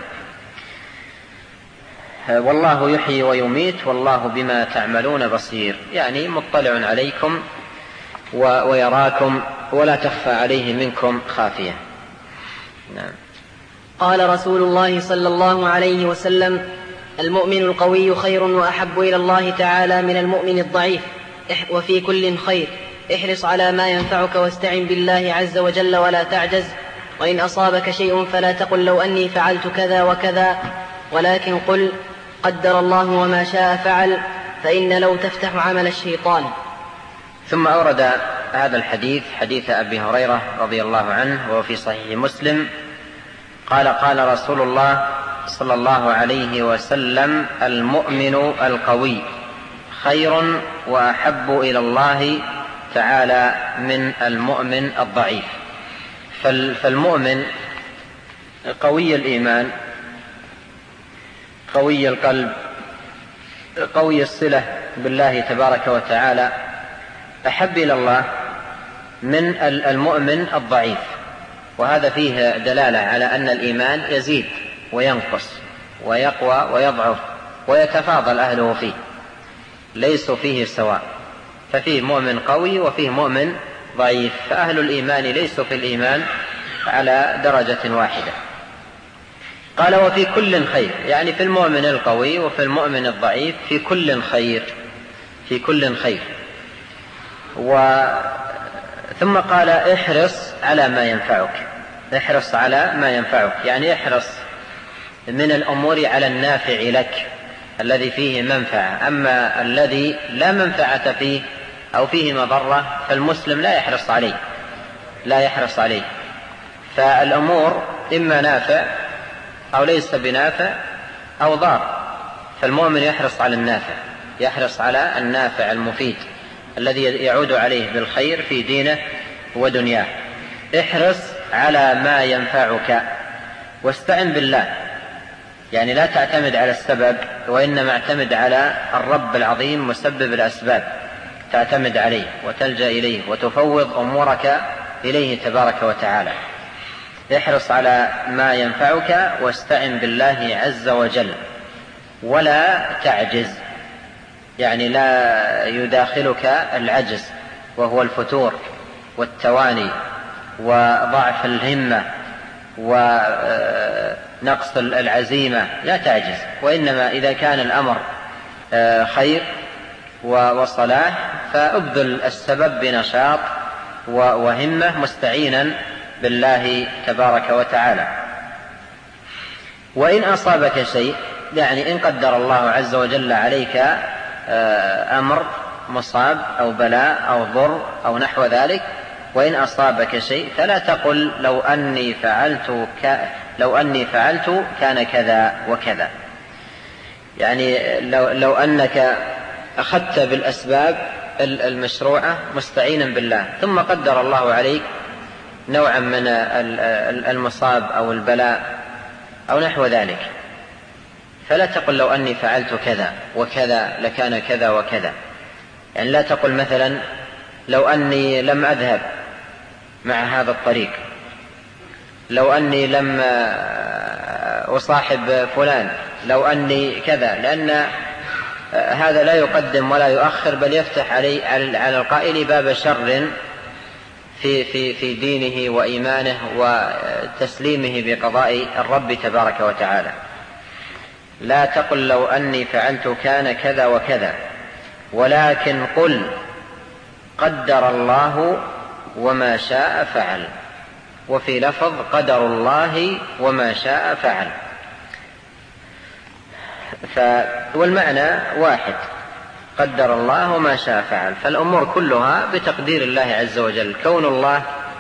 والله يحيي ويميت والله بما تعملون بصير، يعني مطلع عليكم ويراكم ولا تخفى عليه منكم خافية. نعم. قال رسول الله صلى الله عليه وسلم المؤمن القوي خير وأحب إلى الله تعالى من المؤمن الضعيف، وفي كل خير، احرص على ما ينفعك واستعن بالله عز وجل ولا تعجز، وإن أصابك شيء فلا تقل لو أني فعلت كذا وكذا، ولكن قل قدر الله وما شاء فعل، فإن لو تفتح عمل الشيطان. ثم أورد هذا الحديث حديث أبي هريرة رضي الله عنه وهو في صحيح مسلم قال قال رسول الله صلى الله عليه وسلم: المؤمن القوي خير وأحب إلى الله تعالى من المؤمن الضعيف. فالمؤمن قوي الإيمان، قوي القلب، قوي الصلة بالله تبارك وتعالى، أحب إلى الله من المؤمن الضعيف. وهذا فيه دلالة على أن الإيمان يزيد وينقص ويقوى ويضعف ويتفاضل أهله فيه، ليسوا فيه سواء، ففيه مؤمن قوي وفيه مؤمن ضعيف، فأهل الإيمان ليسوا في الإيمان على درجة واحدة. قال: وفي كل خير، يعني في المؤمن القوي وفي المؤمن الضعيف في كل خير، في كل خير. و ثم قال: احرص على ما ينفعك، احرص على ما ينفعك، يعني احرص من الأمور على النافع لك الذي فيه منفعة. أما الذي لا منفعة فيه أو فيه مضرة فالمسلم لا يحرص عليه، لا يحرص عليه. فالأمور إما نافع أو ليس بنافع أو ضار، فالمؤمن يحرص على النافع، يحرص على النافع المفيد الذي يعود عليه بالخير في دينه ودنياه. احرص على ما ينفعك واستعن بالله، يعني لا تعتمد على السبب، وإنما اعتمد على الرب العظيم مسبب الأسباب، تعتمد عليه وتلجأ إليه وتفوض أمورك إليه تبارك وتعالى. احرص على ما ينفعك واستعن بالله عز وجل، ولا تعجز، يعني لا يداخلك العجز وهو الفتور والتواني وضعف الهمة ونقص العزيمة، لا تعجز. وإنما إذا كان الأمر خير وصلاح فأبذل السبب بنشاط وهمة مستعينا بالله تبارك وتعالى. وإن أصابك شيء، يعني إن قدر الله عز وجل عليك أمر مصاب أو بلاء أو ضر أو نحو ذلك، وإن أصابك شيء فلا تقل لو أني فعلت ك... لو أني فعلت كان كذا وكذا، يعني لو, لو أنك أخذت بالأسباب المشروعة مستعينا بالله، ثم قدر الله عليك نوعا من المصاب أو البلاء أو نحو ذلك، فلا تقل لو أني فعلت كذا وكذا لكان كذا وكذا. يعني لا تقل مثلا لو أني لم أذهب مع هذا الطريق، لو أني لم أصاحب فلان، لو أني كذا، لأن هذا لا يقدم ولا يؤخر، بل يفتح علي على القائل باب شر في, في, في دينه وإيمانه وتسليمه بقضاء الرب تبارك وتعالى. لا تقل لو أني فعلت كان كذا وكذا، ولكن قل قدر الله وما شاء فعل، وفي لفظ قدر الله وما شاء فعل. ف... والمعنى واحد، قدر الله وما شاء فعل، فالأمور كلها بتقدير الله عز وجل. كون الله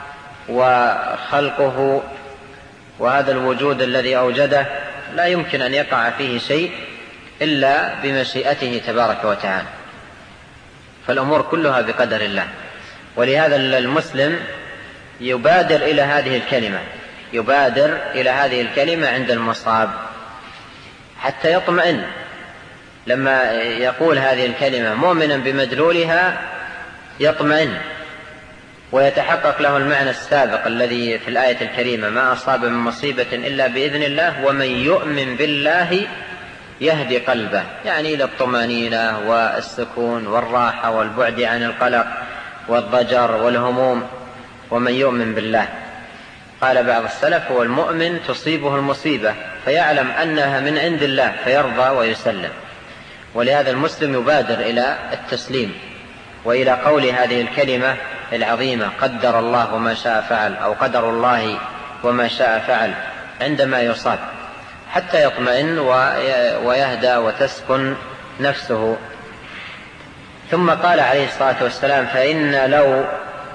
وخلقه وهذا الوجود الذي أوجده لا يمكن أن يقع فيه شيء إلا بمشيئته تبارك وتعالى، فالأمور كلها بقدر الله. ولهذا المسلم يبادر إلى هذه الكلمة، يبادر إلى هذه الكلمة عند المصاب حتى يطمئن. لما يقول هذه الكلمة مؤمنا بمدلولها يطمئن ويتحقق له المعنى السابق الذي في الآية الكريمة: ما أصاب من مصيبة إلا بإذن الله ومن يؤمن بالله يهدي قلبه، يعني إلى الطمأنينة والسكون والراحة والبعد عن القلق والضجر والهموم. ومن يؤمن بالله، قال بعض السلف: هو المؤمن تصيبه المصيبة فيعلم أنها من عند الله فيرضى ويسلم. ولهذا المسلم يبادر إلى التسليم وإلى قول هذه الكلمة العظيمة: قدر الله وما شاء فعل، أو قدر الله وما شاء فعل، عندما يصاب، حتى يطمئن ويهدى وتسكن نفسه. ثم قال عليه الصلاة والسلام: فإن لو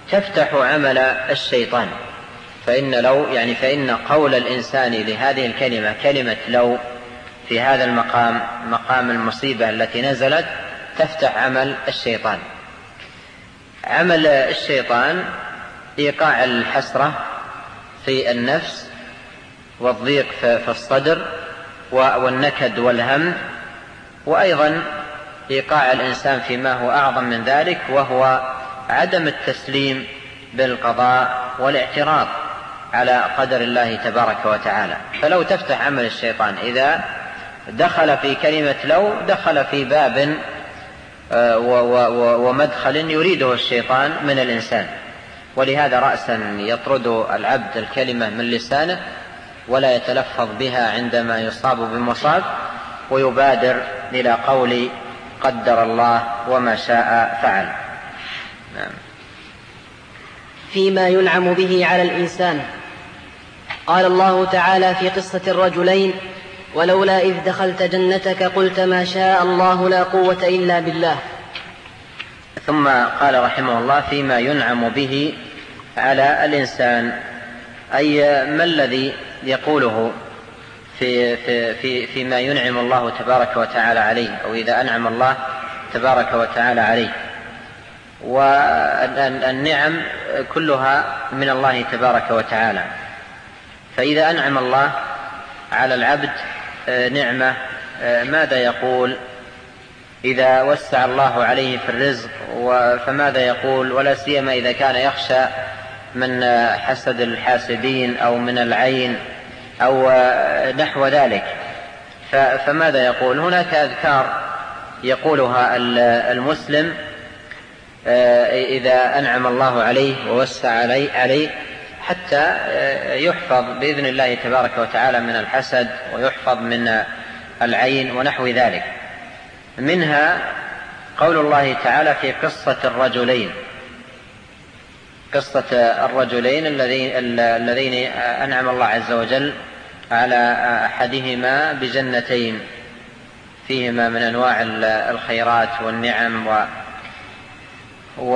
تفتح عمل الشيطان. فإن لو يعني فإن قول الإنسان لهذه الكلمة كلمة لو في هذا المقام مقام المصيبة التي نزلت تفتح عمل الشيطان. عمل الشيطان إيقاع الحسرة في النفس والضيق في الصدر والنكد والهم، وأيضا إيقاع الإنسان فيما هو أعظم من ذلك وهو عدم التسليم بالقضاء والاعتراض على قدر الله تبارك وتعالى. فلو تفتح عمل الشيطان إذا دخل في كلمة لو دخل في باب ومدخل يريده الشيطان من الإنسان، ولهذا رأسا يطرد العبد الكلمة من لسانه ولا يتلفظ بها عندما يصاب بمصاب، ويبادر إلى قول قدر الله وما شاء فعل. نعم. فيما ينعم به على الإنسان. قال الله تعالى في قصة الرجلين: ولولا إذ دخلت جنتك قلت ما شاء الله لا قوة إلا بالله. ثم قال رحمه الله: فيما ينعم به على الإنسان، أي ما الذي يقوله في في في فيما ينعم الله تبارك وتعالى عليه، أو إذا أنعم الله تبارك وتعالى عليه. والنعم كلها من الله تبارك وتعالى، فإذا أنعم الله على العبد نعمة ماذا يقول؟ إذا وسع الله عليه في الرزق فماذا يقول؟ ولا سيما إذا كان يخشى من حسد الحاسدين أو من العين أو نحو ذلك، فماذا يقول؟ هناك أذكار يقولها المسلم إذا أنعم الله عليه ووسع عليه حتى يحفظ بإذن الله تبارك وتعالى من الحسد ويحفظ من العين ونحو ذلك. منها قول الله تعالى في قصة الرجلين، قصة الرجلين الذين أنعم الله عز وجل على أحدهما بجنتين فيهما من أنواع الخيرات والنعم و, و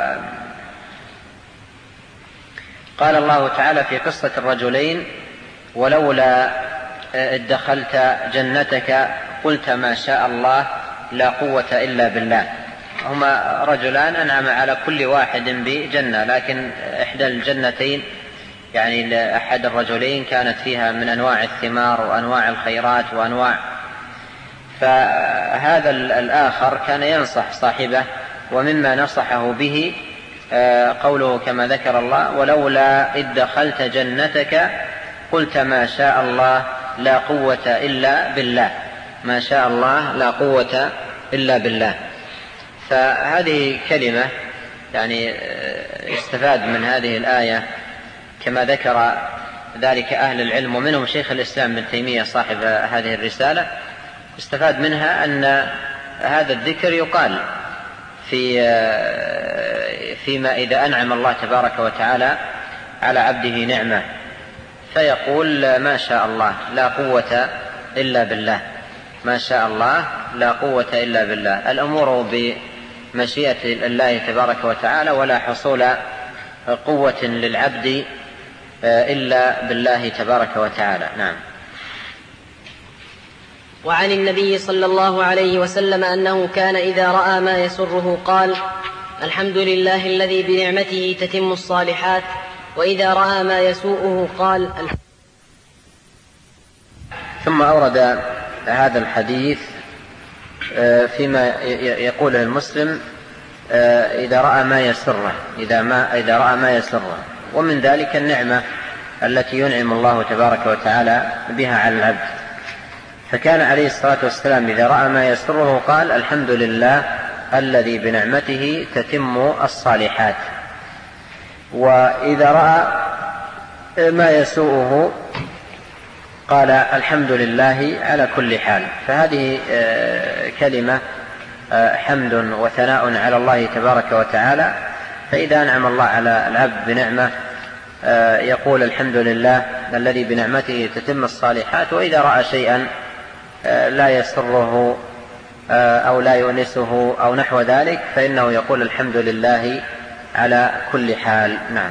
قال الله تعالى في قصة الرجلين: ولولا ادخلت جنتك قلت ما شاء الله لا قوة إلا بالله. هما رجلان أنعم على كل واحد بجنة، لكن إحدى الجنتين يعني أحد الرجلين كانت فيها من أنواع الثمار وأنواع الخيرات وأنواع، فهذا الآخر كان ينصح صاحبه، ومما نصحه به قوله كما ذكر الله: ولولا إذ دخلت جنتك قلت ما شاء الله لا قوة إلا بالله. ما شاء الله لا قوة إلا بالله. فهذه كلمة يعني استفاد من هذه الآية كما ذكر ذلك أهل العلم، ومنهم شيخ الإسلام ابن تيمية صاحب هذه الرسالة، استفاد منها أن هذا الذكر يقال في فيما إذا أنعم الله تبارك وتعالى على عبده نعمة، فيقول ما شاء الله لا قوة إلا بالله. ما شاء الله لا قوة إلا بالله. الأمور بمشيئة الله تبارك وتعالى، ولا حصول قوة للعبد إلا بالله تبارك وتعالى. نعم. وعن النبي صلى الله عليه وسلم أنه كان إذا رأى ما يسره قال: الحمد لله الذي بنعمته تتم الصالحات. وإذا رأى ما يسوءه قال: ثم أورد هذا الحديث فيما يقوله المسلم إذا رأى ما يسره، إذا, ما إذا رأى ما يسره، ومن ذلك النعمة التي ينعم الله تبارك وتعالى بها على العبد. فكان عليه الصلاة والسلام إذا رأى ما يسره قال: الحمد لله الذي بنعمته تتم الصالحات. وإذا رأى ما يسوءه قال: الحمد لله على كل حال. فهذه كلمة حمد وثناء على الله تبارك وتعالى. فإذا أنعم الله على العبد بنعمة يقول: الحمد لله الذي بنعمته تتم الصالحات. وإذا رأى شيئا لا يسره أو لا يؤنسه أو نحو ذلك فإنه يقول: الحمد لله على كل حال. نعم.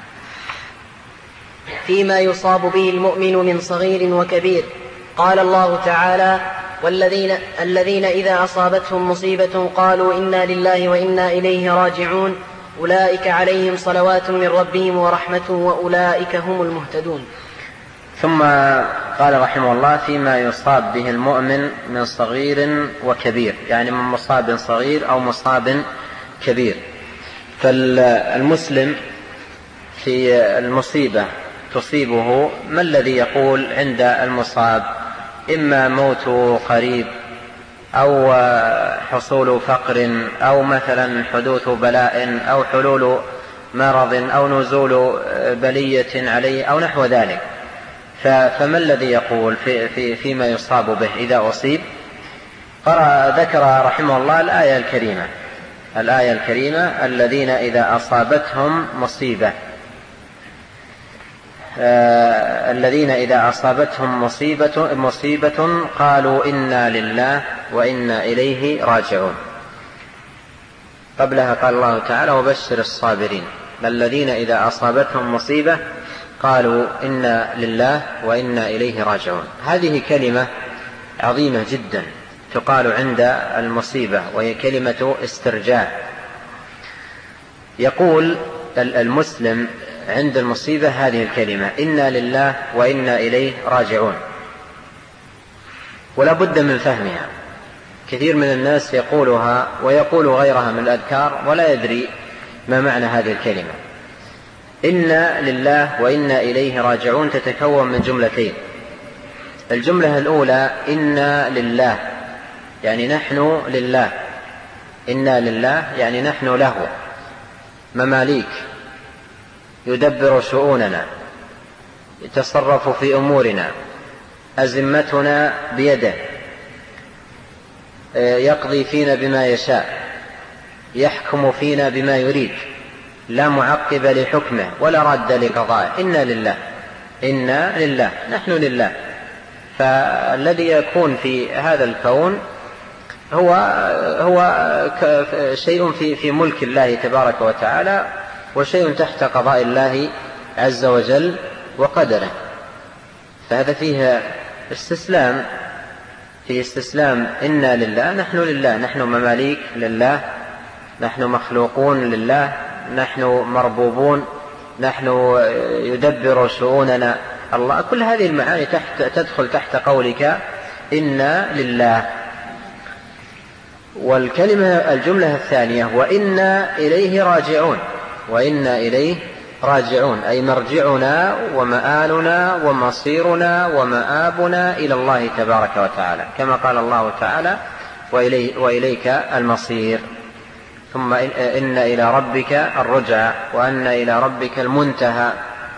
فيما يصاب به المؤمن من صغير وكبير. قال الله تعالى: والذين الذين إذا أصابتهم مصيبة قالوا إنا لله وإنا إليه راجعون أولئك عليهم صلوات من ربهم ورحمة وأولئك هم المهتدون. ثم قال رحمه الله: فيما يصاب به المؤمن من صغير وكبير، يعني من مصاب صغير أو مصاب كبير. فالمسلم في المصيبة تصيبه ما الذي يقول عند المصاب؟ إما موت قريب أو حصول فقر أو مثلا حدوث بلاء أو حلول مرض أو نزول بلية عليه أو نحو ذلك. فما الذي يقول في في فيما يصاب به إذا أصيب؟ قرأ ذكر رحمه الله الآية الكريمة الآية الكريمة الذين إذا أصابتهم مصيبة آه الذين إذا أصابتهم مصيبة مصيبة قالوا إنا لله وإنا إليه راجعون. قبلها قال الله تعالى: وبشر الصابرين. الذين إذا أصابتهم مصيبة قالوا إنا لله وإنا إليه راجعون. هذه كلمة عظيمة جدا تقال عند المصيبة، وهي كلمة استرجاع. يقول المسلم عند المصيبة هذه الكلمة: إنا لله وإنا إليه راجعون. ولا بد من فهمها. كثير من الناس يقولها ويقول غيرها من الأذكار ولا يدري ما معنى هذه الكلمة. إنا لله وإنا إليه راجعون تتكون من جملتين. الجملة الأولى: إنا لله، يعني نحن لله. إنا لله يعني نحن له مماليك، يدبر شؤوننا، يتصرف في أمورنا، أزمتنا بيده، يقضي فينا بما يشاء، يحكم فينا بما يريد، لا معقب لحكمه ولا راد لقضائه. إنا لله إنا لله نحن لله. فالذي يكون في هذا الكون هو هو شيء في في ملك الله تبارك وتعالى، وشيء تحت قضاء الله عز وجل وقدره. فهذا فيه استسلام، في استسلام. إنا لله نحن لله، نحن مماليك لله، نحن مخلوقون لله، نحن مربوبون، نحن يدبر شؤوننا الله. كل هذه المعاني تحت تدخل تحت قولك إنا لله. والكلمة الجملة الثانية: وإنا إليه راجعون. وإنا إليه راجعون أي مرجعنا ومآلنا ومصيرنا ومآبنا إلى الله تبارك وتعالى، كما قال الله تعالى: وإلي وإليك المصير. ثم إن إلى ربك الرجع وأن إلى ربك المنتهى.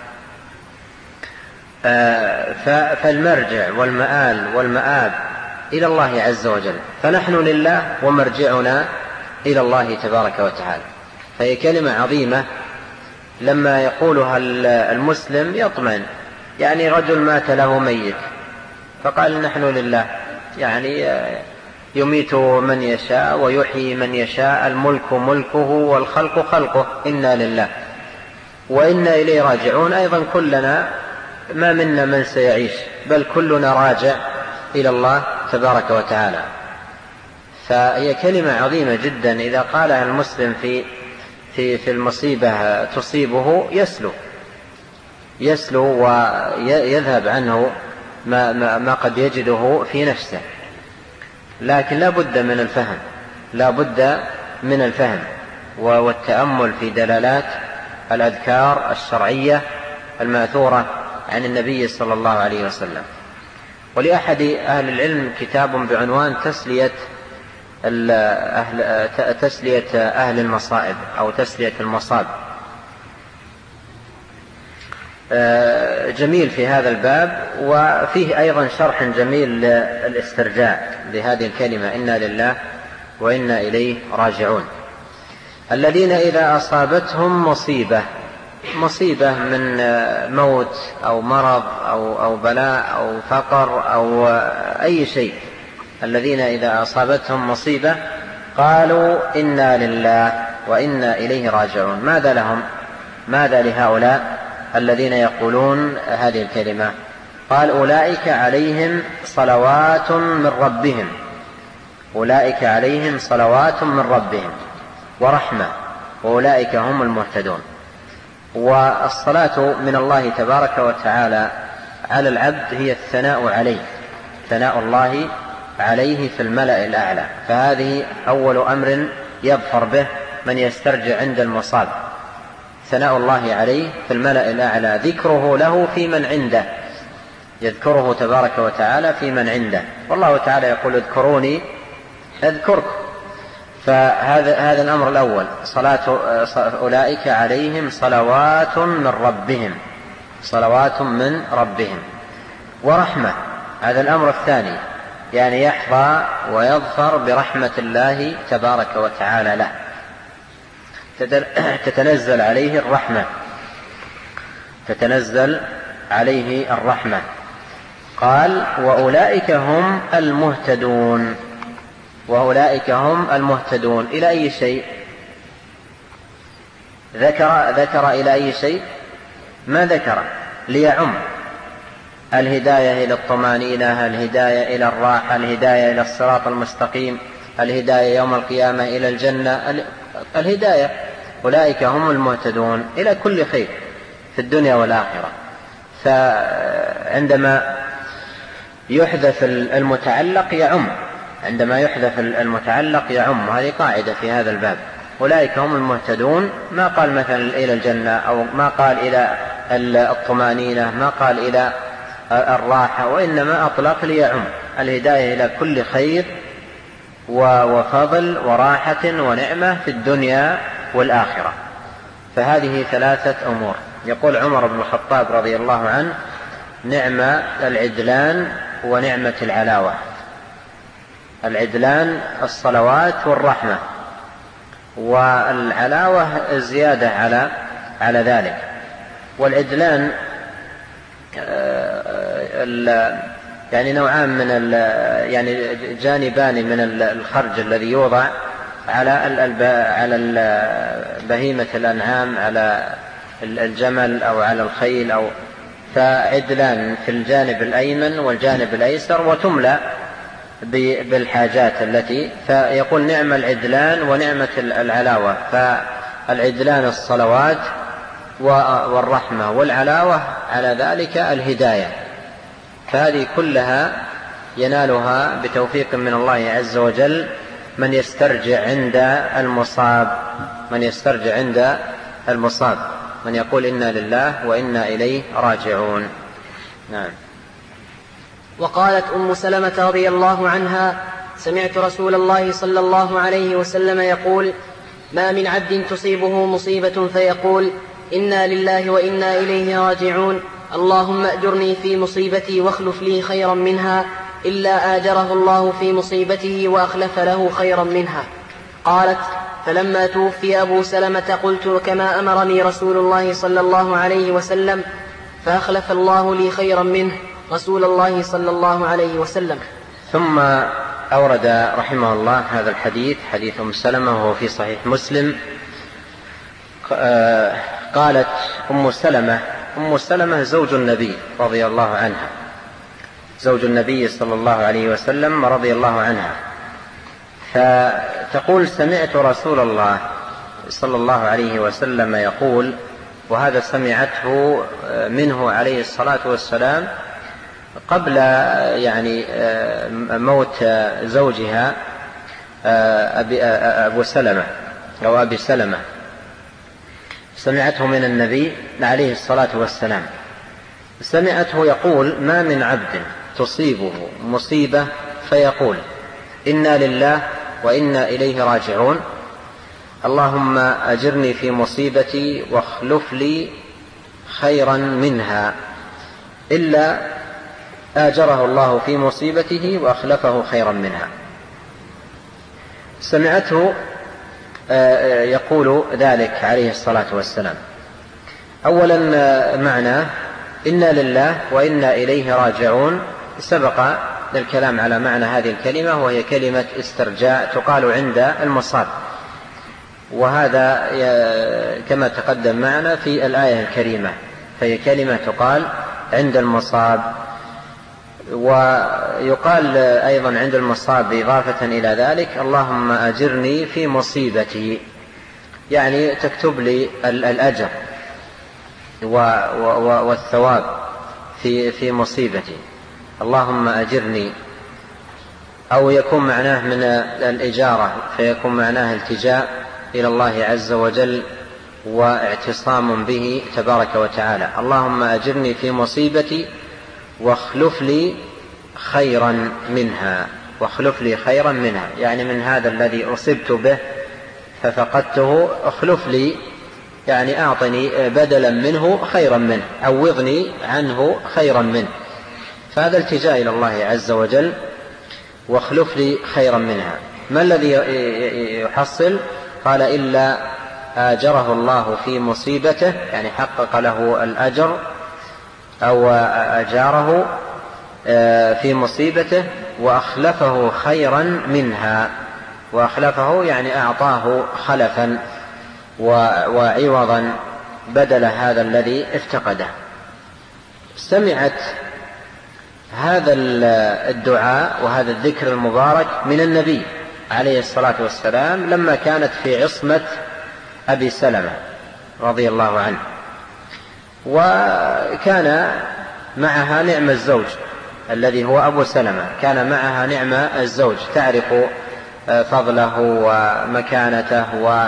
فالمرجع والمآل والمآب إلى الله عز وجل، فنحن لله ومرجعنا إلى الله تبارك وتعالى. فهي كلمة عظيمة لما يقولها المسلم يطمئن. يعني رجل مات له ميت فقال نحن لله، يعني يميت من يشاء ويحيي من يشاء، الملك ملكه والخلق خلقه، إنا لله وإنا إليه راجعون. أيضا كلنا ما منا من سيعيش، بل كلنا راجع إلى الله تبارك وتعالى. فهي كلمة عظيمة جدا إذا قالها المسلم في في في المصيبة تصيبه يسلو يسلو ويذهب عنه ما, ما, ما قد يجده في نفسه. لكن لا بد من الفهم، لا بد من الفهم والتأمل في دلالات الأذكار الشرعية المأثورة عن النبي صلى الله عليه وسلم. ولأحد أهل العلم كتاب بعنوان تسلية أهل, تسلية أهل المصائب أو تسلية المصاب، جميل في هذا الباب. وفيه أيضا شرح جميل للاسترجاع لهذه الكلمة إنا لله وإنا إليه راجعون. الذين إذا أصابتهم مصيبة، مصيبة من موت أو مرض أو, أو بلاء أو فقر أو أي شيء، الذين إذا أصابتهم مصيبة قالوا إنا لله وإنا إليه راجعون. ماذا لهم؟ ماذا لهؤلاء الذين يقولون هذه الكلمة؟ قال أولئك عليهم صلوات من ربهم أولئك عليهم صلوات من ربهم ورحمة وأولئك هم المهتدون. والصلاة من الله تبارك وتعالى على العبد هي الثناء عليه، ثناء الله عليه في الملأ الأعلى، فهذه أول أمر يظفر به من يسترجع عند المصاب، ثناء الله عليه في الملأ الأعلى، ذكره له في من عنده، يذكره تبارك وتعالى في من عنده. والله تعالى يقول اذكروني أذكركم. فهذا هذا الأمر الأول، صلاة أولئك عليهم صلوات من ربهم صلوات من ربهم ورحمة. هذا الأمر الثاني، يعني يحظى ويظفر برحمة الله تبارك وتعالى له، تتنزل عليه الرحمة تتنزل عليه الرحمة. قال وأولئك هم المهتدون وأولئك هم المهتدون. إلى أي شيء ذكر؟ ذكر إلى أي شيء؟ ما ذكر، ليعم الهداية إلى الطمأنينة، الهداية إلى الراحة، الهداية إلى الصراط المستقيم، الهداية يوم القيامة إلى الجنة، الهداية. أولئك هم المهتدون إلى كل خير في الدنيا والآخرة. فعندما يحذف المتعلق يعم عندما يحذف المتعلق يعم هذه قاعدة في هذا الباب. أولئك هم المهتدون، ما قال مثلا إلى الجنة، أو ما قال إلى الطمأنينة، ما قال إلى الراحة، وإنما أطلق ليعم الهداية إلى كل خير وفضل وراحة ونعمة في الدنيا والآخرة. فهذه ثلاثة أمور. يقول عمر بن الخطاب رضي الله عنه نعم العدلان ونعمة العلاوة. العدلان الصلوات والرحمة، والعلاوة الزيادة على على ذلك. والعدلان يعني نوعان من يعني جانبان من الخرج الذي يوضع على على بهيمة الأنعام، على الجمل أو على الخيل، أو فعدلان في الجانب الأيمن والجانب الأيسر، وتملأ بالحاجات التي. فيقول نعم العدلان ونعمة العلاوة. فالعدلان الصلوات والرحمة، والعلاوة على ذلك الهداية. فهذه كلها ينالها بتوفيق من الله عز وجل من يسترجع عند المصاب من يسترجع عند المصاب من يقول إنا لله وإنا إليه راجعون. نعم. وقالت أم سلمة رضي الله عنها سمعت رسول الله صلى الله عليه وسلم يقول ما من عبد تصيبه مصيبة فيقول إنا لله وإنا إليه راجعون اللهم أجرني في مصيبتي واخلف لي خيرا منها إلا آجره الله في مصيبته وأخلف له خيرا منها. قالت فلما توفي أبو سلمة قلت كما أمرني رسول الله صلى الله عليه وسلم فأخلف الله لي خيرا منه رسول الله صلى الله عليه وسلم. ثم أورد رحمه الله هذا الحديث، حديث أم سلمة وهو في صحيح مسلم. قالت أم سلمة أم سلمة زوج النبي رضي الله عنها، زوج النبي صلى الله عليه وسلم رضي الله عنها، فتقول سمعت رسول الله صلى الله عليه وسلم يقول، وهذا سمعته منه عليه الصلاة والسلام قبل يعني موت زوجها أبي أبو سلمة أو أبي سلمة، سمعته من النبي عليه الصلاة والسلام. سمعته يقول ما من عبد تصيبه مصيبة فيقول إنا لله وإنا إليه راجعون اللهم أجرني في مصيبتي واخلف لي خيرا منها إلا آجره الله في مصيبته وأخلفه خيرا منها. سمعته يقول ذلك عليه الصلاة والسلام. أولا معنى إنا لله وإنا إليه راجعون سبق للكلام على معنى هذه الكلمة، وهي كلمة استرجاع تقال عند المصاب، وهذا كما تقدم معنا في الآية الكريمة، فهي كلمة تقال عند المصاب. ويقال أيضا عند المصاب إضافة إلى ذلك: اللهم أجرني في مصيبتي، يعني تكتب لي الأجر والثواب في في مصيبتي، اللهم أجرني. أو يكون معناه من الإجارة، فيكون معناه التجاء إلى الله عز وجل واعتصام به تبارك وتعالى. اللهم أجرني في مصيبتي واخلف لي خيرا منها، واخلف لي خيرا منها، يعني من هذا الذي أصبت به ففقدته اخلف لي، يعني أعطني بدلا منه خيرا منه، عوضني عنه خيرا منه. فهذا التجاء إلى الله عز وجل، واخلف لي خيرا منها. ما الذي يحصل؟ قال: إلا آجره الله في مصيبته، يعني حقق له الأجر أو أجاره في مصيبته، وأخلفه خيرا منها. وأخلفه يعني أعطاه خلفا وعوضا بدل هذا الذي افتقده. سمعت هذا الدعاء وهذا الذكر المبارك من النبي عليه الصلاة والسلام لما كانت في عصمة أبي سلمة رضي الله عنه، وكان معها نعم الزوج الذي هو أبو سلمة، كان معها نعم الزوج، تعرف فضله ومكانته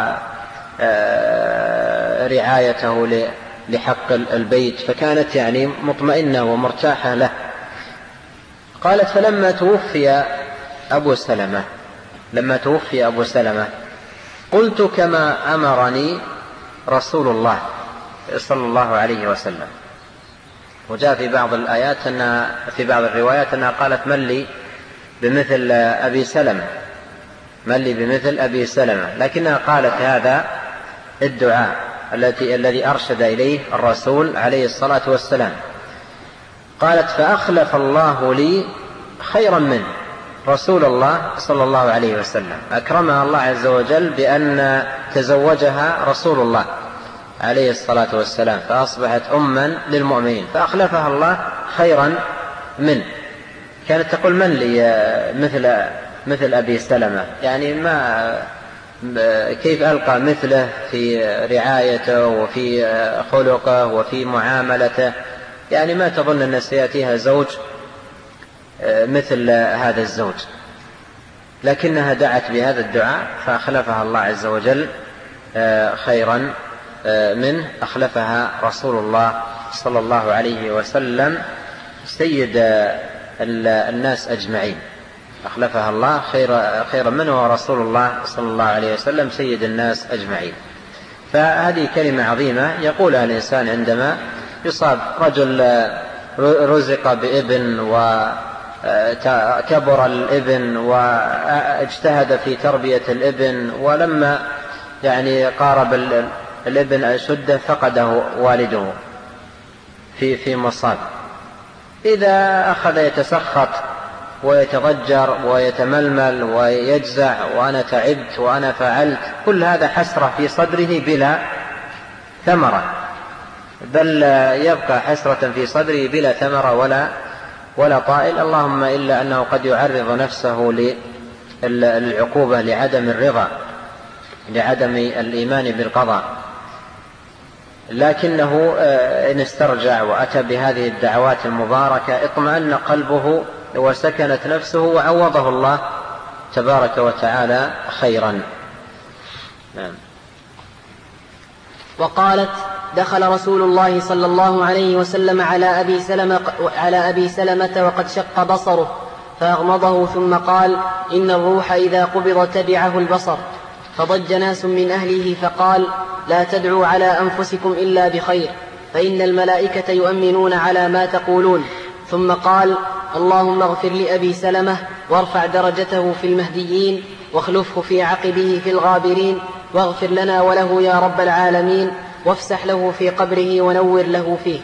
ورعايته لحق البيت، فكانت يعني مطمئنة ومرتاحة له. قالت: فلما توفي أبو سلمة لما توفي أبو سلمة قلت كما أمرني رسول الله صلى الله عليه وسلم. وجاء في بعض الآيات أنها في بعض الروايات أنها قالت: من لي بمثل أبي سلمة، من لي بمثل أبي سلمة، لكنها قالت هذا الدعاء التي الذي أرشد إليه الرسول عليه الصلاة والسلام. قالت: فأخلف الله لي خيرا منه، رسول الله صلى الله عليه وسلم أكرمها الله عز وجل بأن تزوجها رسول الله عليه الصلاة والسلام، فأصبحت أما للمؤمنين، فأخلفها الله خيرا منه. كانت تقول: من لي مثل مثل أبي سلمة، يعني ما كيف ألقى مثله في رعايته وفي خلقه وفي معاملته، يعني ما تظن أن سيأتيها زوج مثل هذا الزوج. لكنها دعت بهذا الدعاء فأخلفها الله عز وجل خيرا منه، أخلفها رسول الله صلى الله عليه وسلم سيد الناس أجمعين، أخلفها الله خيرا منه ورسول الله صلى الله عليه وسلم سيد الناس أجمعين. فهذه كلمة عظيمة يقولها الإنسان عندما يصاب رجل رزق بابن وكبر الابن واجتهد في تربية الابن، ولما يعني قارب الابن أشده فقده والده في في مصاب، إذا أخذ يتسخط ويتضجر ويتململ ويجزع: وأنا تعبت وأنا فعلت، كل هذا حسرة في صدره بلا ثمرة، بل يبقى حسرة في صدره بلا ثمرة ولا ولا طائل، اللهم إلا أنه قد يعرض نفسه للعقوبة لعدم الرضا، لعدم الإيمان بالقضاء. لكنه إن استرجع وأتى بهذه الدعوات المباركة اطمأن قلبه وسكنت نفسه وعوضه الله تبارك وتعالى خيرا. نعم. وقالت: دخل رسول الله صلى الله عليه وسلم على أبي سلمة, على أبي سلمة وقد شق بصره فأغمضه، ثم قال: إن الروح إذا قبض تبعه البصر. فضج ناس من أهله فقال: لا تدعوا على أنفسكم إلا بخير، فإن الملائكة يؤمنون على ما تقولون. ثم قال: اللهم اغفر لأبي سلمة وارفع درجته في المهديين واخلفه في عقبه في الغابرين، واغفر لنا وله يا رب العالمين، وافسح له في قبره ونور له فيه.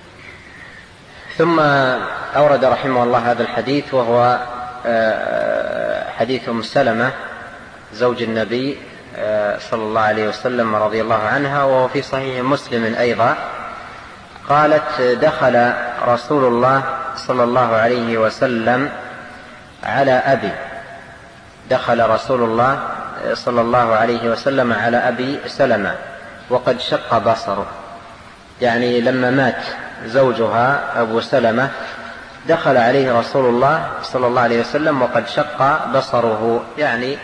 ثم أورد رحمه الله هذا الحديث، وهو حديث أم سلمة زوج النبي صلى الله عليه وسلم رضي الله عنها، وهو في صحيح مسلم أيضا، قالت: دخل رسول الله صلى الله عليه وسلم على أبي دخل رسول الله صلى الله عليه وسلم على أبي سلمة وقد شق بصره، يعني لما مات زوجها أبو سلمة دخل عليه رسول الله صلى الله عليه وسلم وقد شق بصره، يعني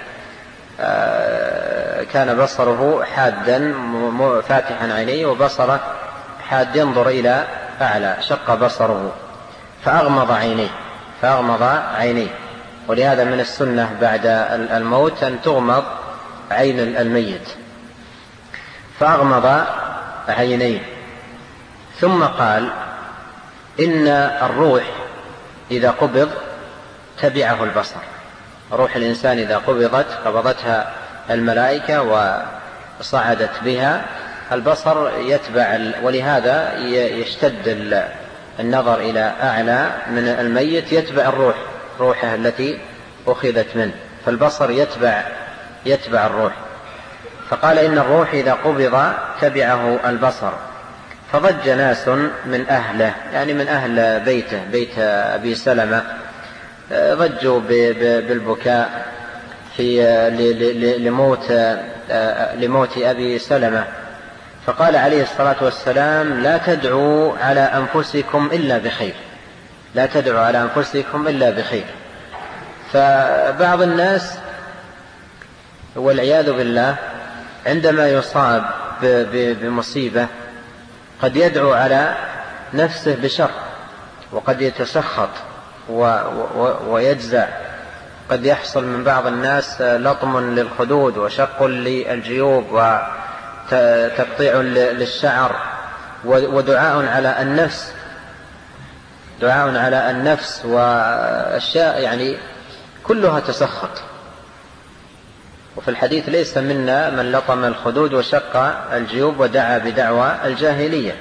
كان بصره حادا فاتحا عينيه وبصره حاد ينظر إلى أعلى، شق بصره فأغمض عينيه فأغمض عينيه ولهذا من السنة بعد الموت أن تغمض عين الميت، فأغمض عينيه. ثم قال: إن الروح إذا قبض تبعه البصر. روح الإنسان إذا قبضت قبضتها الملائكة وصعدت بها، البصر يتبع، ولهذا يشتد النظر إلى أعلى من الميت، يتبع الروح روحه التي أخذت منه، فالبصر يتبع يتبع الروح. فقال: إن الروح إذا قبض تبعه البصر. فضج ناس من أهله، يعني من أهل بيته بيت أبي سلمة، ضجوا بالبكاء في لموت لموت أبي سلمة. فقال عليه الصلاة والسلام: لا تدعوا على أنفسكم إلا بخير لا تدعوا على أنفسكم إلا بخير. فبعض الناس والعياذ بالله عندما يصاب بمصيبة قد يدعو على نفسه بشر، وقد يتسخط ويجزع. قد يحصل من بعض الناس لطم للخدود وشق للجيوب وتقطيع للشعر ودعاء على النفس دعاء على النفس وأشياء يعني كلها تسخط. وفي الحديث: ليس منا من لطم الخدود وشق الجيوب ودعا بدعوى الجاهلية.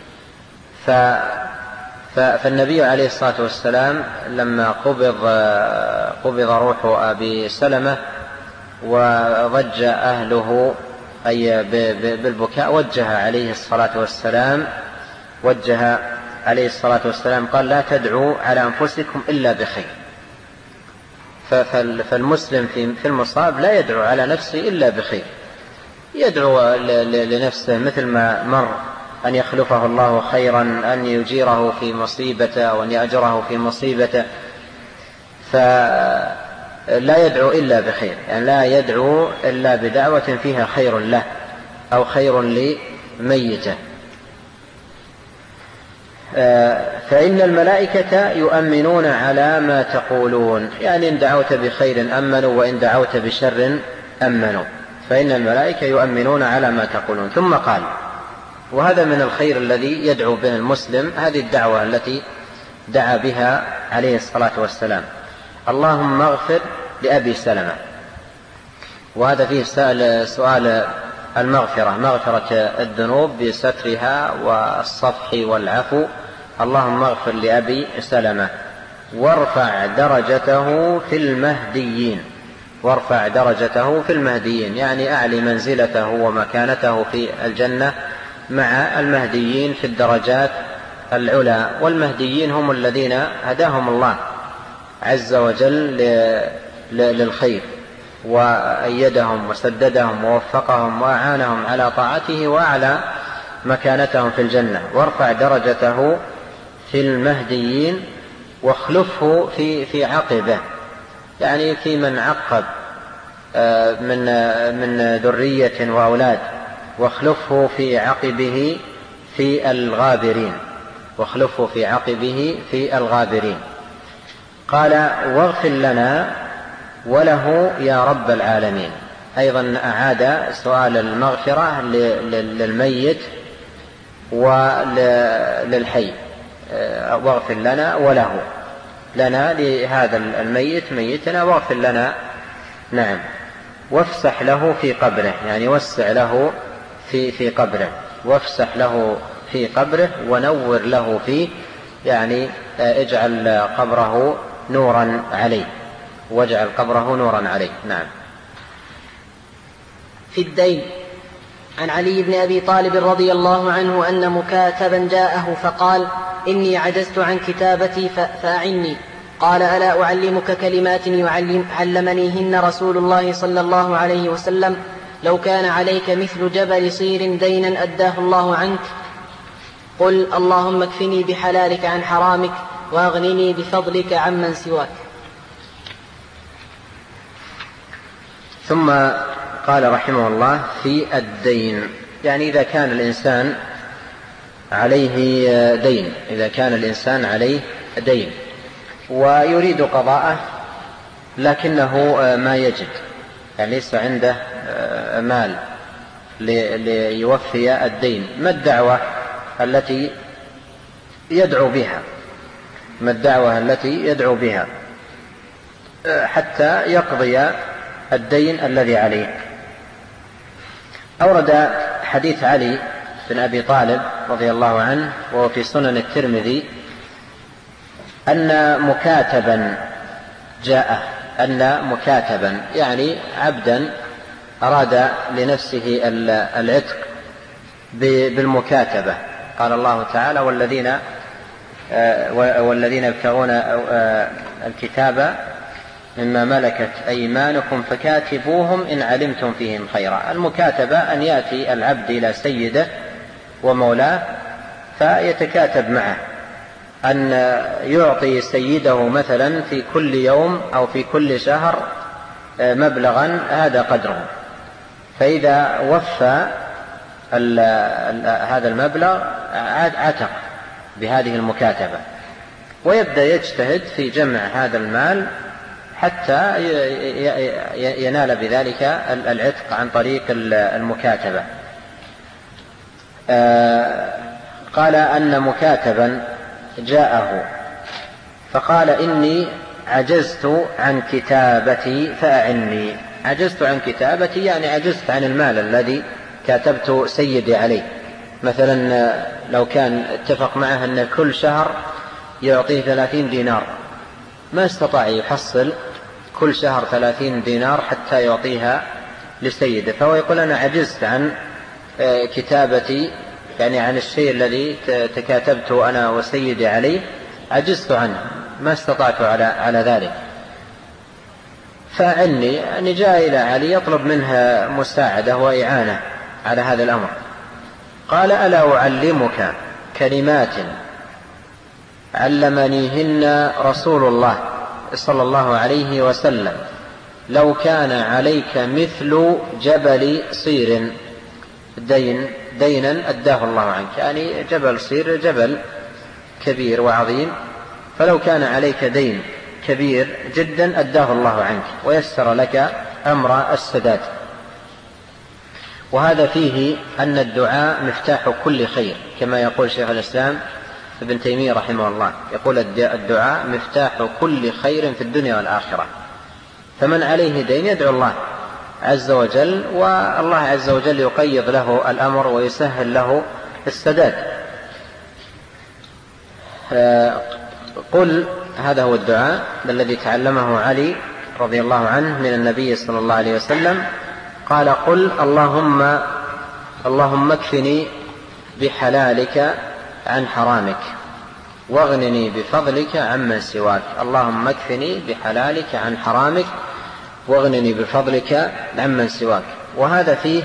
فالنبي عليه الصلاة والسلام لما قبض قبض روح أبي سلمة وضج أهله أي بالبكاء، وجه عليه الصلاة والسلام وجه عليه الصلاة والسلام قال: لا تدعوا على أنفسكم إلا بخير. فالمسلم في المصاب لا يدعو على نفسه إلا بخير، يدعو لنفسه مثل ما مر أن يخلفه الله خيرا، أن يجيره في مصيبته وأن يأجره في مصيبته، فلا يدعو إلا بخير، يعني لا يدعو إلا بدعوة فيها خير له أو خير لميته. فإن الملائكة يؤمنون على ما تقولون، يعني إن دعوت بخير أمنوا وإن دعوت بشر أمنوا، فإن الملائكة يؤمنون على ما تقولون. ثم قال: وهذا من الخير الذي يدعو به المسلم، هذه الدعوة التي دعا بها عليه الصلاة والسلام: اللهم اغفر لأبي سلمة. وهذا فيه سؤال, سؤال المغفرة، مغفرة الذنوب بسترها والصفح والعفو. اللهم اغفر لأبي سلمة وارفع درجته في المهديين وارفع درجته في المهديين يعني أعلي منزلته ومكانته في الجنة مع المهديين في الدرجات العلى. والمهديين هم الذين هداهم الله عز وجل للخير وأيدهم وسددهم ووفقهم وأعانهم على طاعته وأعلى مكانتهم في الجنة. وارفع درجته في المهديين واخلفه في في عقبه، يعني في من عقب من من ذرية وأولاد، واخلفه في عقبه في الغابرين واخلفه في عقبه في الغابرين. قال: واغفر لنا وله يا رب العالمين. أيضا أعاد سؤال المغفرة للميت وللحي، واغفر لنا وله، لنا لهذا الميت ميتنا، واغفر لنا نعم وافسح له في قبره، يعني وسع له في في قبره، وافسح له في قبره ونور له فيه، يعني اجعل قبره نورا عليه واجعل قبره نورا عليه. نعم. في الدين. عن علي بن أبي طالب رضي الله عنه أن مكاتبا جاءه فقال: إني عجزت عن كتابتي فأعني. قال: ألا أعلمك كلمات يعلم علمنيهن رسول الله صلى الله عليه وسلم: لو كان عليك مثل جبل صير دينا أداه الله عنك، قل: اللهم اكفني بحلالك عن حرامك وأغنني بفضلك عمن سواك. ثم قال رحمه الله: في الدين، يعني إذا كان الإنسان عليه دين إذا كان الإنسان عليه دين ويريد قضاءه لكنه ما يجد، يعني ليس عنده مال ليوفي الدين، ما الدعوة التي يدعو بها ما الدعوة التي يدعو بها حتى يقضي الدين الذي عليه؟ أورد حديث علي بن أبي طالب رضي الله عنه وهو في سنن الترمذي أن مكاتبا جاءه أن مكاتبا يعني عبدا أراد لنفسه العتق بالمكاتبة. قال الله تعالى: والذين والذين يبتغون الكتاب مما ملكت أيمانكم فكاتبوهم إن علمتم فيهم خيرا. المكاتبة أن يأتي العبد إلى سيده ومولاه فيتكاتب معه أن يعطي سيده مثلا في كل يوم أو في كل شهر مبلغا هذا قدره، فإذا وفى هذا المبلغ عتق بهذه المكاتبة، ويبدأ يجتهد في جمع هذا المال حتى ينال بذلك العتق عن طريق المكاتبة. قال أن مكاتبا جاءه فقال: إني عجزت عن كتابتي فأعني. عجزت عن كتابتي يعني عجزت عن المال الذي كاتبت سيدي عليه. مثلا لو كان اتفق معه أن كل شهر يعطيه ثلاثين دينار، ما استطاع يحصل كل شهر ثلاثين دينار حتى يعطيها لسيده، فهو يقول: أنا عجزت عن كتابتي، يعني عن الشيء الذي تكاتبت أنا وسيدي عليه، عجزت عنه، ما استطعت على, على ذلك فأعني. يعني جاء إلى علي يطلب منها مساعدة وإعانة على هذا الأمر. قال: ألا أعلمك كلمات علمنيهن رسول الله صلى الله عليه وسلم: لو كان عليك مثل جبل صير دين دينا أداه الله عنك. يعني جبل صير جبل كبير وعظيم، فلو كان عليك دين كبير جدا أداه الله عنك ويسر لك أمر السداد. وهذا فيه أن الدعاء مفتاح كل خير، كما يقول شيخ الإسلام ابن تيمية رحمه الله، يقول: الدعاء مفتاح كل خير في الدنيا والآخرة. فمن عليه دين يدعو الله عز وجل، والله عز وجل يقيض له الأمر ويسهل له السداد. قل، هذا هو الدعاء الذي تعلمه علي رضي الله عنه من النبي صلى الله عليه وسلم. قال: قل اللهم اللهم اكفني بحلالك عن حرامك واغنني بفضلك عمن سواك. اللهم اكفني بحلالك عن حرامك واغنني بفضلك عمن سواك. وهذا فيه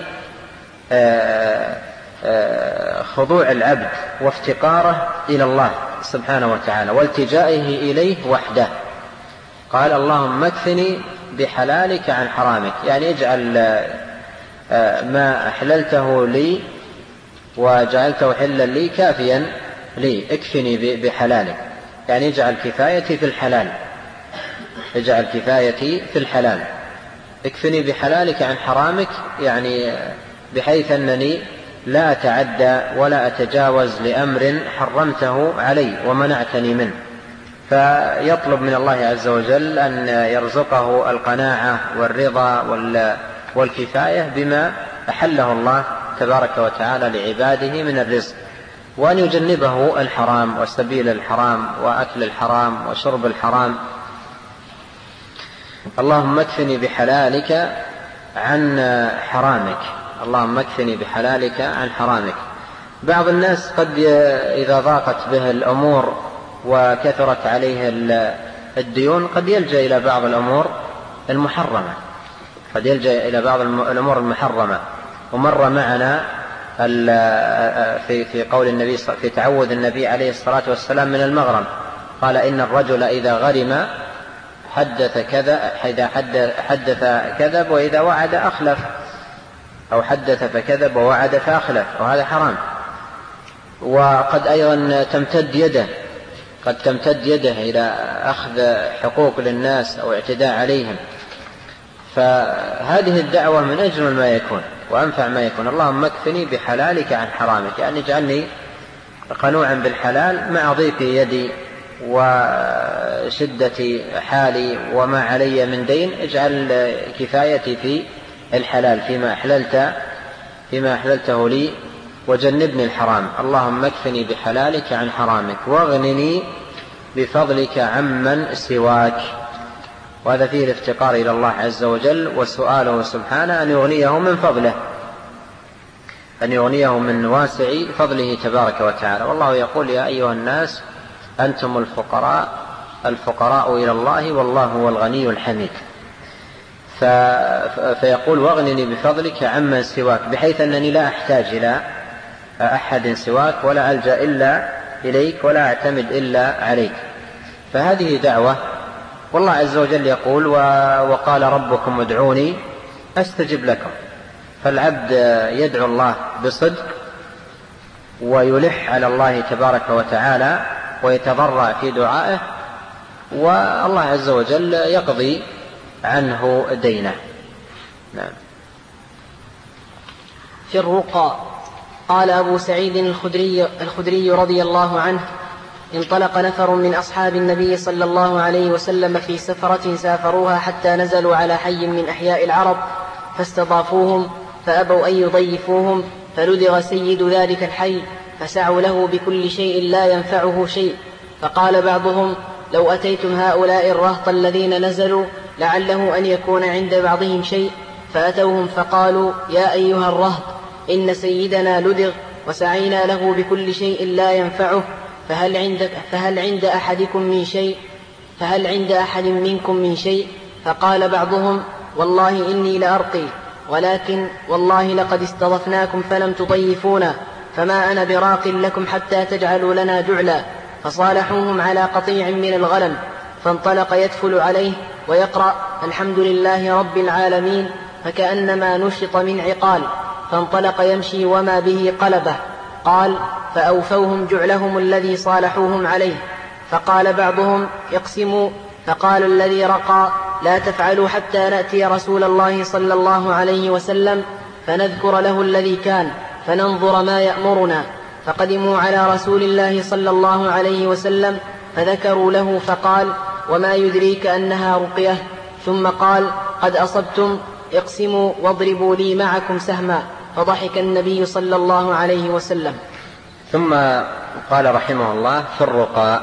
خضوع العبد وافتقاره إلى الله سبحانه وتعالى والتجائه إليه وحده. قال: اللهم اكفني بحلالك عن حرامك، يعني اجعل ما أحللته لي وجعلته حلا لي كافيا لي، اكفني بحلالك، يعني اجعل كفايتي في الحلال اجعل كفايتي في الحلال اكفني بحلالك عن حرامك، يعني بحيث أنني لا أتعدى ولا أتجاوز لأمر حرمته علي ومنعتني منه. فيطلب من الله عز وجل أن يرزقه القناعة والرضا والكفاية بما أحله الله تبارك وتعالى لعباده من الرزق، وأن يجنبه الحرام وسبيل الحرام وأكل الحرام وشرب الحرام. اللهم اكفني بحلالك عن حرامك، اللهم اكفني بحلالك عن حرامك. بعض الناس قد إذا ضاقت به الأمور وكثرت عليه الديون قد يلجأ إلى بعض الأمور المحرمة قد يلجأ إلى بعض الأمور المحرمة ومر معنا في في قول النبي في تعوذ النبي عليه الصلاة والسلام من المغرم، قال إن الرجل إذا غرم حدث كذا إذا حدث كذب وإذا وعد أخلف، أو حدث فكذب ووعد فأخلف، وهذا حرام. وقد أيضا تمتد يده قد تمتد يده إلى أخذ حقوق للناس أو اعتداء عليهم. فهذه الدعوة من أجمل ما يكون وأنفع ما يكون، اللهم اكفني بحلالك عن حرامك، يعني اجعلني قنوعا بالحلال مع ضيق يدي وشدة حالي وما علي من دين، اجعل كفايتي في الحلال فيما أحللت فيما أحللته لي وجنبني الحرام. اللهم اكفني بحلالك عن حرامك واغنني بفضلك عمن سواك. وهذا فيه الافتقار إلى الله عز وجل وسؤاله سبحانه أن يغنيه من فضله أن يغنيه من واسع فضله تبارك وتعالى. والله يقول يا أيها الناس أنتم الفقراء الفقراء إلى الله والله هو الغني الحميد. فيقول واغنني بفضلك عمن سواك، بحيث أنني لا أحتاج إلى أحد سواك ولا ألجأ إلا إليك ولا أعتمد إلا عليك. فهذه دعوة، والله عز وجل يقول وقال ربكم ادعوني أستجب لكم. فالعبد يدعو الله بصدق ويلح على الله تبارك وتعالى ويتضرع في دعائه، والله عز وجل يقضي عنه دينه. نعم. في الرقى قال أبو سعيد الخدري, الخدري رضي الله عنه: انطلق نفر من أصحاب النبي صلى الله عليه وسلم في سفرة سافروها حتى نزلوا على حي من أحياء العرب فاستضافوهم فأبوا أن يضيفوهم، فلدغ سيد ذلك الحي فسعوا له بكل شيء لا ينفعه شيء. فقال بعضهم: لو أتيتم هؤلاء الرهط الذين نزلوا لعله أن يكون عند بعضهم شيء. فأتوهم فقالوا: يا أيها الرهط إن سيدنا لدغ وسعينا له بكل شيء لا ينفعه، فهل عند, فهل عند أحدكم من شيء فهل عند أحد منكم من شيء؟ فقال بعضهم: والله إني لأرقي، ولكن والله لقد استضفناكم فلم تضيفونا، فما أنا براق لكم حتى تجعلوا لنا جعلا. فصالحوهم على قطيع من الغنم، فانطلق يدفل عليه ويقرأ الحمد لله رب العالمين فكأنما نشط من عقال، فانطلق يمشي وما به قلبه. قال: فأوفوهم جعلهم الذي صالحوهم عليه. فقال بعضهم: اقسموا. فقال الذي رقى: لا تفعلوا حتى نأتي رسول الله صلى الله عليه وسلم فنذكر له الذي كان فننظر ما يأمرنا. فقدموا على رسول الله صلى الله عليه وسلم فذكروا له، فقال: وما يدريك أنها رقية؟ ثم قال: قد أصبتم، اقسموا واضربوا لي معكم سهما. فضحك النبي صلى الله عليه وسلم. ثم قال رحمه الله: في الرقى.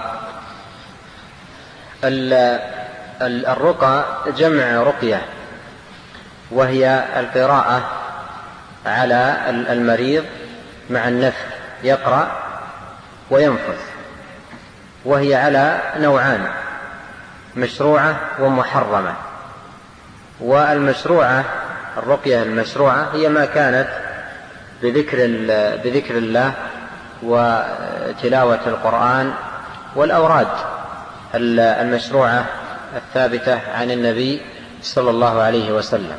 الرقى جمع رقية، وهي القراءة على المريض مع النفث، يقرأ وينفث، وهي على نوعان: مشروعة ومحرمة. والمشروعة الرقية المشروعة هي ما كانت بذكر بذكر الله وتلاوة القرآن والأوراد المشروعة الثابتة عن النبي صلى الله عليه وسلم.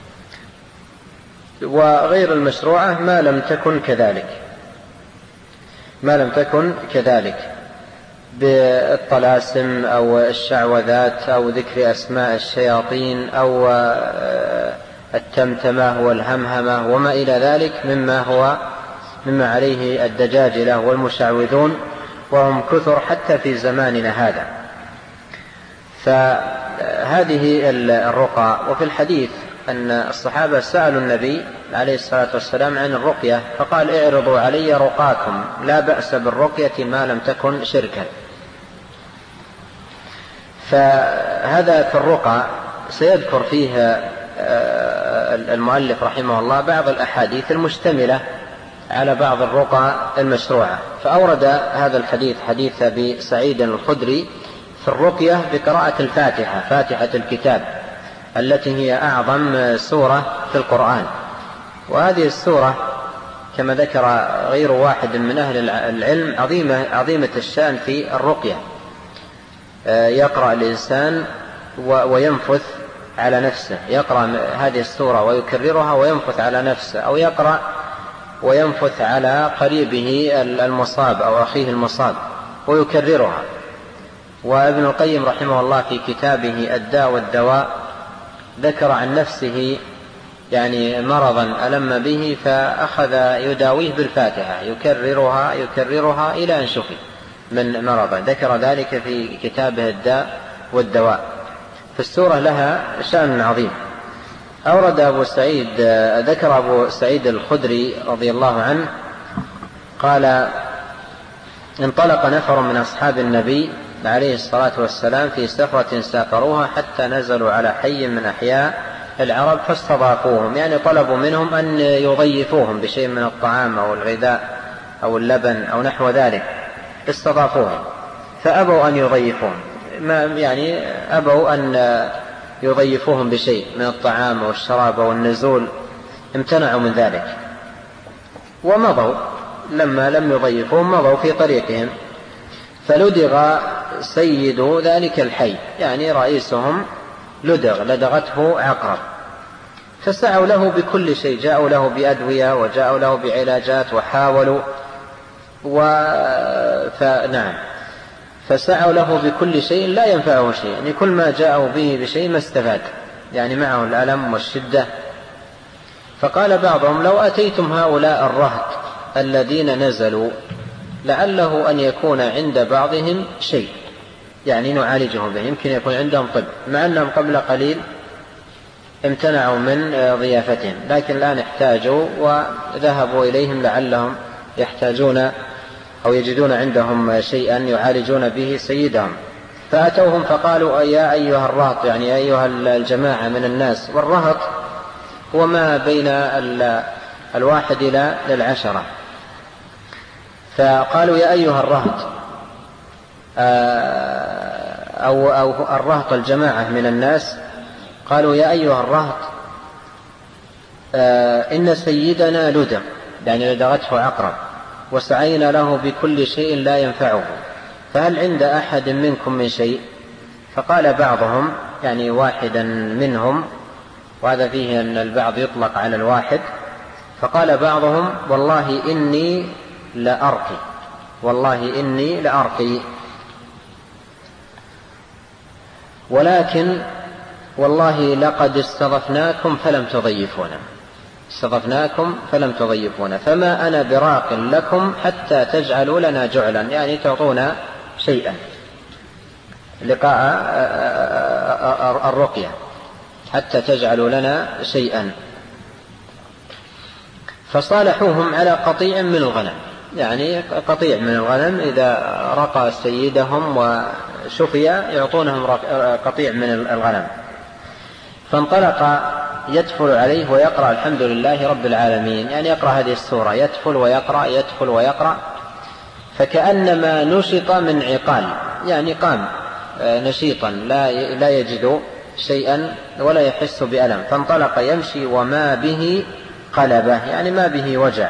وغير المشروعة ما لم تكن كذلك ما لم تكن كذلك بالطلاسم أو الشعوذات أو ذكر أسماء الشياطين أو التمتمة والهمهمة وما إلى ذلك مما هو مما عليه الدجاجلة والمشعوذون، وهم كثر حتى في زماننا هذا. فهذه الرقى. وفي الحديث أن الصحابة سألوا النبي عليه الصلاة والسلام عن الرقية، فقال: اعرضوا علي رقاكم، لا بأس بالرقية ما لم تكن شركا. فهذا في الرقى سيذكر فيه المؤلف رحمه الله بعض الأحاديث المشتملة على بعض الرقى المشروعة، فأورد هذا الحديث حديث أبي سعيد الخدري في الرقية بقراءة الفاتحة، فاتحة الكتاب التي هي أعظم سورة في القرآن. وهذه السورة كما ذكر غير واحد من أهل العلم عظيمة, عظيمة الشأن في الرقية. يقرأ الإنسان وينفث على نفسه، يقرأ هذه السورة ويكررها وينفث على نفسه، أو يقرأ وينفث على قريبه المصاب أو أخيه المصاب ويكررها. وابن القيم رحمه الله في كتابه الداء والدواء ذكر عن نفسه يعني مرضا ألم به فأخذ يداويه بالفاتحة، يكررها يكررها إلى أن شفي من مرضه، ذكر ذلك في كتابه الداء والدواء. فالسورة لها شأن عظيم. أورد أبو سعيد ذكر أبو سعيد الخدري رضي الله عنه قال: انطلق نفر من أصحاب النبي عليه الصلاة والسلام في سفرة سافروها حتى نزلوا على حي من أحياء العرب فاستضافوهم، يعني طلبوا منهم أن يضيفوهم بشيء من الطعام أو الغذاء أو اللبن أو نحو ذلك، استضافوهم فأبوا أن يضيفوهم، ما يعني أبوا أن يضيفوهم بشيء من الطعام أو الشراب أو النزول، امتنعوا من ذلك ومضوا. لما لم يضيفوهم مضوا في طريقهم، فلدغ سيد ذلك الحي، يعني رئيسهم لدغ، لدغته عقرب، فسعوا له بكل شيء، جاءوا له بأدوية وجاءوا له بعلاجات وحاولوا و... فنعم فسعوا له بكل شيء لا ينفعه شيء، يعني كل ما جاءوا به بشيء ما استفاد، يعني معه الألم والشدة. فقال بعضهم: لو أتيتم هؤلاء الرهط الذين نزلوا لعله أن يكون عند بعضهم شيء، يعني نعالجه به، يمكن يكون عندهم طب، مع أنهم قبل قليل امتنعوا من ضيافتهم، لكن الآن احتاجوا وذهبوا إليهم لعلهم يحتاجون أو يجدون عندهم شيئا يعالجون به سيدهم. فأتوهم فقالوا: يا أيها الرهط، يعني يا أيها الجماعة من الناس، والرهط هو ما بين الواحد إلى العشرة. فقالوا: يا أيها الرهط، أو, أو الرهط الجماعة من الناس، قالوا: يا أيها الرهط إن سيدنا لدغ، يعني لدغته عقرب، وسعينا له بكل شيء لا ينفعه، فهل عند أحد منكم من شيء؟ فقال بعضهم، يعني واحدا منهم، وهذا فيه أن البعض يطلق على الواحد، فقال بعضهم: والله إني لأرقي، والله إني لأرقي، ولكن والله لقد استضفناكم فلم تضيفونا، استضفناكم فلم تضيفونا، فما أنا براق لكم حتى تجعلوا لنا جعلا، يعني تعطونا شيئا لقاء الرقية، حتى تجعلوا لنا شيئا. فصالحوهم على قطيع من الغنم، يعني قطيع من الغنم إذا رقى سيدهم وشفي يعطونهم قطيع من الغنم. فانطلق يتفل عليه ويقرأ الحمد لله رب العالمين، يعني يقرأ هذه السورة، يتفل ويقرأ يتفل ويقرأ، فكأنما نشط من عقال، يعني قام نشيطا لا يجد شيئا ولا يحس بألم. فانطلق يمشي وما به قلبه، يعني ما به وجع.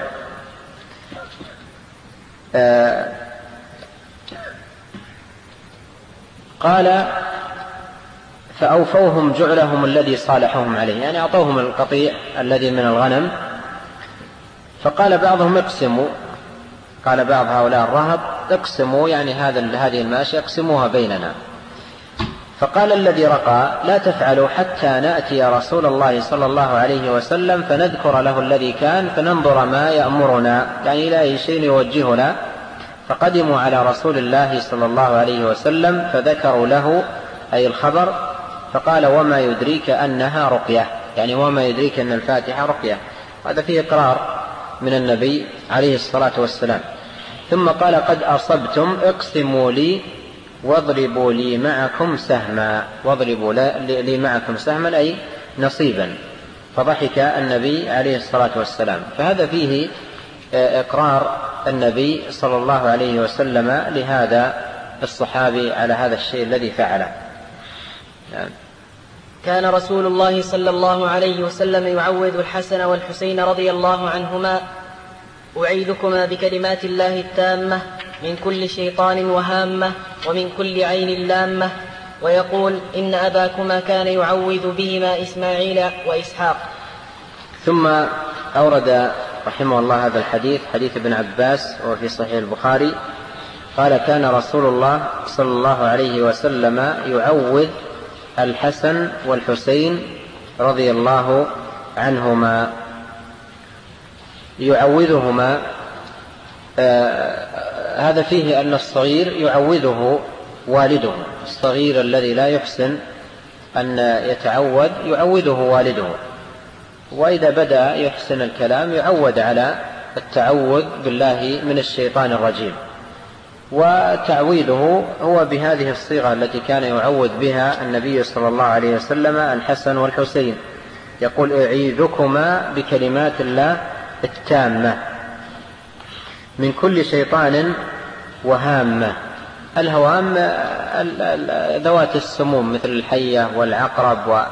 قال: فأوفوهم جعلهم الذي صالحهم عليه، يعني أعطوهم القطيع الذي من الغنم. فقال بعضهم: اقسموا، قال بعض هؤلاء الرهط: اقسموا، يعني هذا هذه الماشية اقسموها بيننا. فقال الذي رقى: لا تفعلوا حتى نأتي رسول الله صلى الله عليه وسلم فنذكر له الذي كان فننظر ما يأمرنا، يعني لا أي شيء يوجهنا. فقدموا على رسول الله صلى الله عليه وسلم فذكروا له أي الخبر، فقال: وما يدريك أنها رقية، يعني وما يدريك أن الفاتحة رقية. هذا فيه إقرار من النبي عليه الصلاة والسلام. ثم قال: قد أصبتم، اقسموا لي واضربوا لي معكم سهما، واضربوا لي معكم سهما أي نصيبا، فضحك النبي عليه الصلاة والسلام. فهذا فيه إقرار النبي صلى الله عليه وسلم لهذا الصحابي على هذا الشيء الذي فعله. يعني كان رسول الله صلى الله عليه وسلم يعوذ الحسن والحسين رضي الله عنهما: أعيذكما بكلمات الله التامة من كل شيطان وهامة ومن كل عين لامة، ويقول: إن أباكما كان يعوذ بهما إسماعيل وإسحاق. ثم أورد رحمه الله هذا الحديث، حديث ابن عباس وفي صحيح البخاري، قال: كان رسول الله صلى الله عليه وسلم يعوذ الحسن والحسين رضي الله عنهما، يعوذهما. آه هذا فيه أن الصغير يعوذه والده، الصغير الذي لا يحسن أن يتعوذ يعوذه والده، وإذا بدأ يحسن الكلام يعود على التعوذ بالله من الشيطان الرجيم. وتعويذه هو بهذه الصيغة التي كان يعوذ بها النبي صلى الله عليه وسلم الحسن والحسين، يقول: أعيذكما بكلمات الله التامة من كل شيطان وهامة. الهوام ذوات السموم مثل الحية والعقرب، و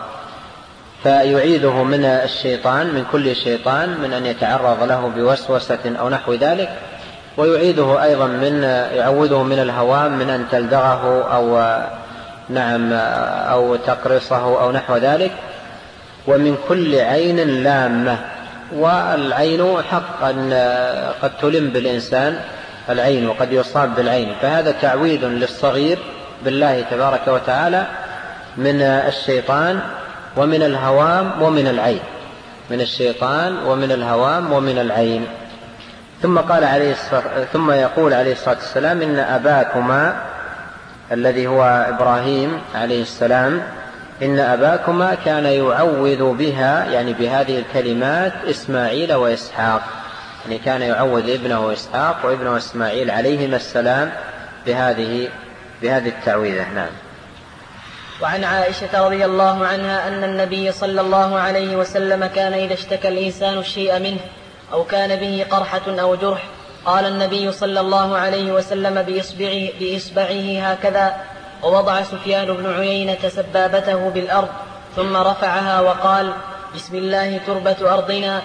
فيعيذه من الشيطان، من كل شيطان، من أن يتعرض له بوسوسة أو نحو ذلك، ويعيذه أيضا من يعوذه من الهوام، من أن تلدغه أو نعم أو تقرصه أو نحو ذلك، ومن كل عين لامة. والعين حق أن قد تلم بالإنسان العين وقد يصاب بالعين، فهذا تعويذ للصغير بالله تبارك وتعالى من الشيطان ومن الهوام ومن العين، من الشيطان ومن الهوام ومن العين. ثم قال عليه الصلاة ثم يقول عليه الصلاة والسلام: إن أباكما الذي هو إبراهيم عليه السلام، إن أباكما كان يعوذ بها، يعني بهذه الكلمات، إسماعيل وإسحاق، يعني كان يعوذ ابنه إسحاق وابنه إسماعيل عليهما السلام بهذه بهذه التعويذة. نعم. وعن عائشة رضي الله عنها أن النبي صلى الله عليه وسلم كان إذا اشتكى الإنسان الشيء منه أو كان به قرحة أو جرح قال النبي صلى الله عليه وسلم بإصبعه, بإصبعه هكذا، ووضع سفيان بن عيينة سبابته بالأرض ثم رفعها وقال: بسم الله تربة أرضنا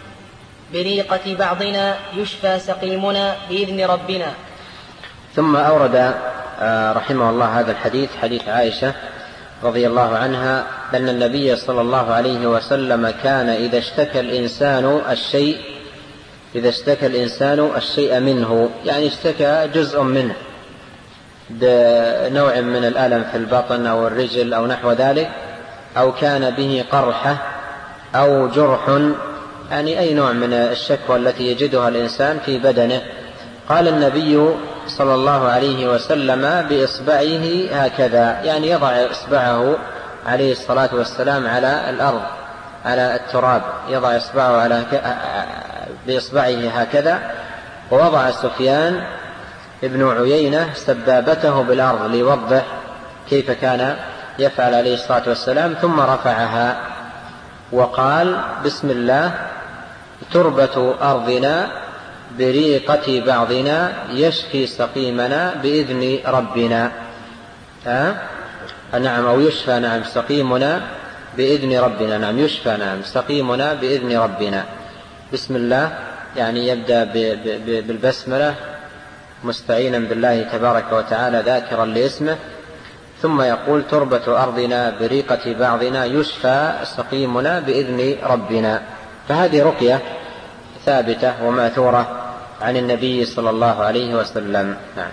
بريقة بعضنا يشفى سقيمنا بإذن ربنا. ثم أورد رحمه الله هذا الحديث، حديث عائشة رضي الله عنها، أن النبي صلى الله عليه وسلم كان إذا اشتكى الإنسان الشيء إذا اشتكى الإنسان الشيء منه، يعني اشتكى جزء منه، نوع من الألم في البطن أو الرجل أو نحو ذلك، أو كان به قرحة أو جرح، يعني أي نوع من الشكوى التي يجدها الإنسان في بدنه، قال النبي صلى الله عليه وسلم بإصبعه هكذا، يعني يضع إصبعه عليه الصلاة والسلام على الأرض، على التراب، يضع إصبعه على بإصبعه هكذا. ووضع سفيان ابن عيينة سبابته بالأرض ليوضح كيف كان يفعل عليه الصلاة والسلام، ثم رفعها وقال: بسم الله تربة أرضنا بريقة بعضنا يشفي سقيمنا بإذن ربنا. ها؟ نعم، أو يشفى نعم سقيمنا بإذن ربنا. نعم، يشفى نعم سقيمنا بإذن ربنا. بسم الله يعني يبدأ بالبسملة مستعينا بالله تبارك وتعالى ذاكرا لاسمه، ثم يقول: تربة أرضنا بريقة بعضنا يشفى سقيمنا بإذن ربنا. فهذه رقية ثابتة وماثورة عن النبي صلى الله عليه وسلم. نعم.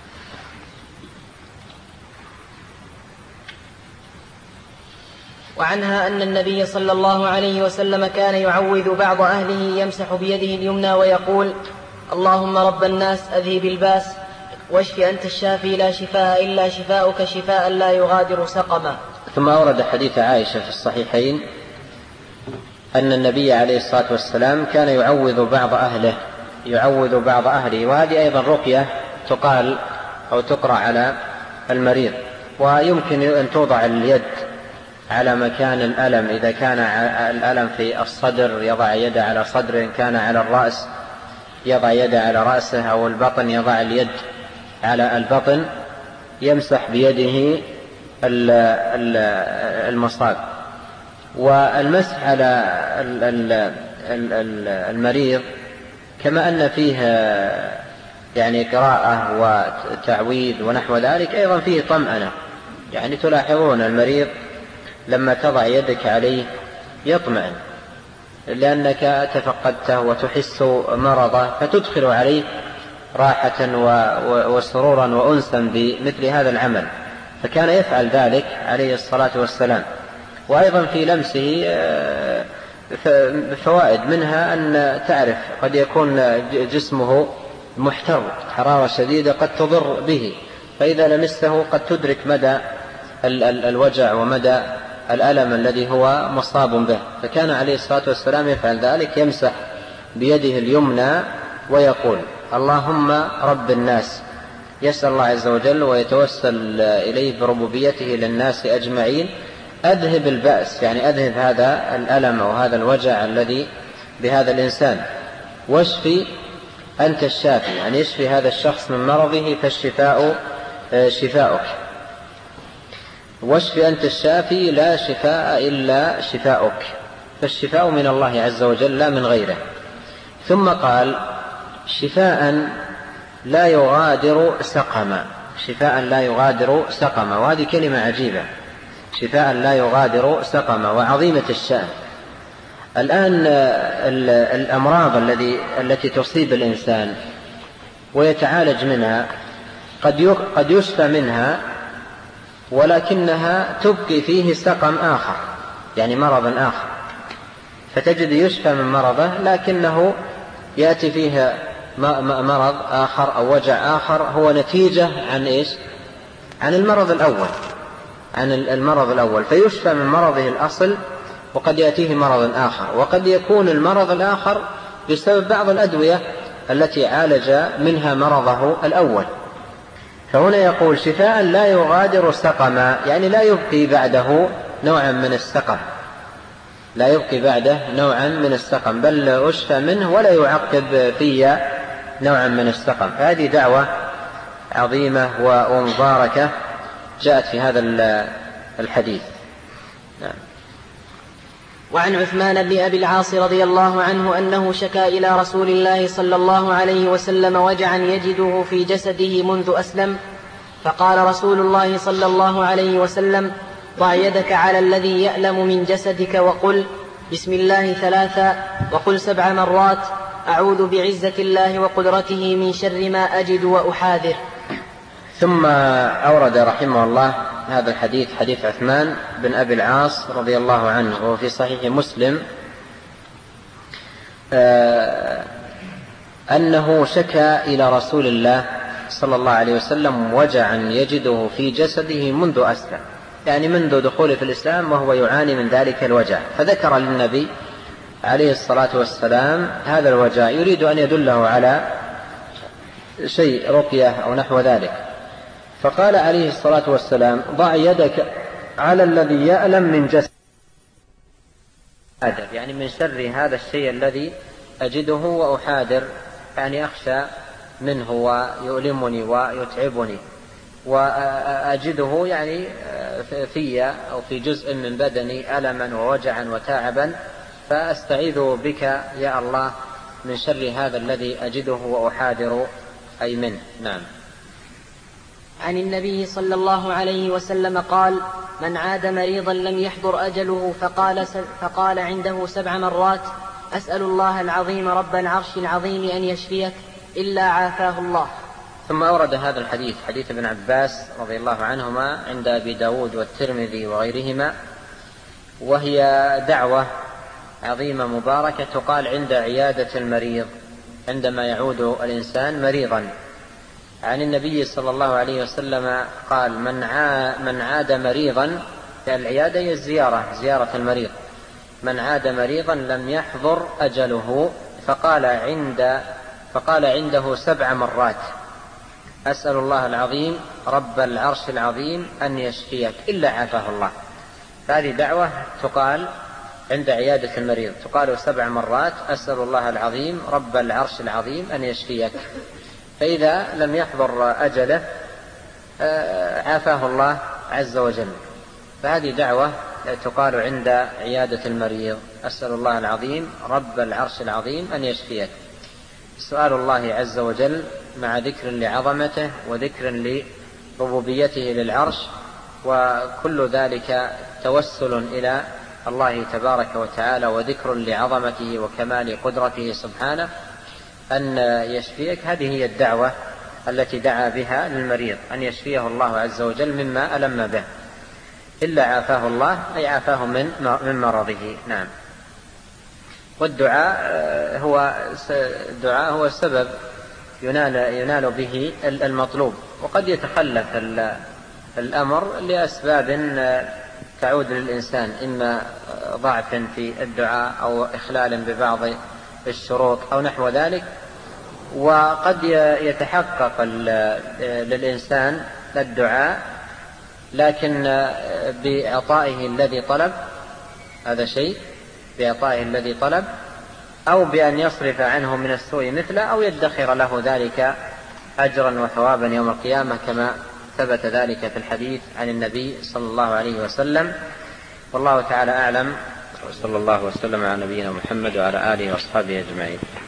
وعنها أن النبي صلى الله عليه وسلم كان يعوذ بعض أهله يمسح بيده اليمنى ويقول: اللهم رب الناس أذهب الباس واشف أنت الشافي لا شفاء إلا شفاؤك شفاء لا يغادر سقما. ثم أورد حديث عائشة في الصحيحين أن النبي عليه الصلاة والسلام كان يعوذ بعض أهله يعوذ بعض أهله وهذه أيضا رقية تقال أو تقرأ على المريض، ويمكن أن توضع اليد على مكان الألم، إذا كان الألم في الصدر يضع يده على صدره، إن كان على الرأس يضع يده على رأسه، أو البطن يضع اليد على البطن، يمسح بيده المصاب. والمسح على المريض كما أن فيه يعني قراءة وتعويذ ونحو ذلك، أيضا فيه طمأنة. يعني تلاحظون المريض لما تضع يدك عليه يطمئن، لأنك تفقدته وتحس مرضه، فتدخل عليه راحة وسرورا وأنسا بمثل هذا العمل. فكان يفعل ذلك عليه الصلاة والسلام. وأيضا في لمسه فوائد، منها أن تعرف قد يكون جسمه محتر، حرارة شديدة قد تضر به، فإذا لمسته قد تدرك مدى الوجع ومدى الألم الذي هو مصاب به. فكان عليه الصلاة والسلام يفعل ذلك، يمسح بيده اليمنى ويقول: اللهم رب الناس، يسأل الله عز وجل ويتوسل إليه بربوبيته للناس أجمعين، أذهب البأس، يعني أذهب هذا الألم أو هذا الوجع الذي بهذا الإنسان، واشفي أنت الشافي، يعني يشفي هذا الشخص من مرضه، فالشفاء شفاؤك، واشفي أنت الشافي لا شفاء إلا شفاؤك، فالشفاء من الله عز وجل لا من غيره. ثم قال: شفاء لا يغادر سقما، شفاء لا يغادر سقما. وهذه كلمة عجيبة، شفاء لا يغادر سقما، وعظيمة الشأن. الآن الأمراض الذي التي تصيب الإنسان ويتعالج منها قد يشفى منها، ولكنها تبقي فيه سقم آخر، يعني مرض آخر، فتجد يشفى من مرضه لكنه يأتي فيه مرض آخر أو وجع آخر هو نتيجة عن إيش؟ عن المرض الأول، عن المرض الأول، فيشفى من مرضه الأصل، وقد يأتيه مرض آخر، وقد يكون المرض الآخر بسبب بعض الأدوية التي عالج منها مرضه الأول. فهنا يقول: شفاء لا يغادر سقما، يعني لا يبقي بعده نوعا من السقم، لا يبقي بعده نوعا من السقم، بل أشفى منه ولا يعقب في نوعا من السقم. فهذه دعوة عظيمة ومباركة جاءت في هذا الحديث. نعم. وعن عثمان بن أبي العاص رضي الله عنه أنه شكا إلى رسول الله صلى الله عليه وسلم وجعا يجده في جسده منذ أسلم، فقال رسول الله صلى الله عليه وسلم: ضع يدك على الذي يألم من جسدك وقل بسم الله ثلاثا، وقل سبع مرات أعوذ بعزة الله وقدرته من شر ما أجد وأحاذر. ثم أورد رحمه الله هذا الحديث، حديث عثمان بن أبي العاص رضي الله عنه، وهو في صحيح مسلم، أنه شكا إلى رسول الله صلى الله عليه وسلم وجعا يجده في جسده منذ أسلم، يعني منذ دخوله في الإسلام وهو يعاني من ذلك الوجع، فذكر للنبي عليه الصلاة والسلام هذا الوجع، يريد أن يدله على شيء رقية أو نحو ذلك. فقال عليه الصلاة والسلام: ضع يدك على الذي يألم من جسد، يعني من شر هذا الشيء الذي أجده وأحاذر، يعني أخشى منه ويؤلمني ويتعبني، وأجده يعني في أو في جزء من بدني ألما ووجعا وتعبا، فأستعيذ بك يا الله من شر هذا الذي أجده وأحاذر أي منه. نعم. عن النبي صلى الله عليه وسلم قال: من عاد مريضا لم يحضر أجله فقال, فقال عنده سبع مرات أسأل الله العظيم رب العرش العظيم أن يشفيك إلا عافاه الله. ثم أورد هذا الحديث، حديث ابن عباس رضي الله عنهما عند أبي داود والترمذي وغيرهما، وهي دعوة عظيمة مباركة تقال عند عيادة المريض، عندما يعود الإنسان مريضا. عن النبي صلى الله عليه وسلم قال: من عاد مريضا، العيادة هي الزيارة، زيارة المريض، من عاد مريضا لم يحضر أجله فقال, عند فقال عنده سبع مرات أسأل الله العظيم رب العرش العظيم أن يشفيك إلا عافاه الله. فهذه دعوة تقال عند عيادة المريض، تقال سبع مرات: أسأل الله العظيم رب العرش العظيم أن يشفيك. فإذا لم يحضر أجله عافاه الله عز وجل. فهذه دعوة تقال عند عيادة المريض: أسأل الله العظيم رب العرش العظيم أن يشفيك. سؤال الله عز وجل مع ذكر لعظمته وذكر لربوبيته للعرش، وكل ذلك توسل إلى الله تبارك وتعالى وذكر لعظمته وكمال قدرته سبحانه أن يشفيك. هذه هي الدعوة التي دعا بها للمريض، أن يشفيه الله عز وجل مما ألم به، إلا عافاه الله أي عافاه من من مرضه. نعم. والدعاء هو الدعاء هو السبب ينال ينال به المطلوب، وقد يتخلف الأمر لأسباب تعود للإنسان، إما ضعف في الدعاء أو إخلال ببعض الشروط أو نحو ذلك. وقد يتحقق للإنسان الدعاء لكن بإعطائه الذي طلب، هذا شيء، بإعطائه الذي طلب، أو بأن يصرف عنه من السوء مثله، أو يدخر له ذلك أجرا وثوابا يوم القيامة، كما ثبت ذلك في الحديث عن النبي صلى الله عليه وسلم. والله تعالى أعلم، وصلى الله وسلم على نبينا محمد وعلى آله وأصحابه أجمعين.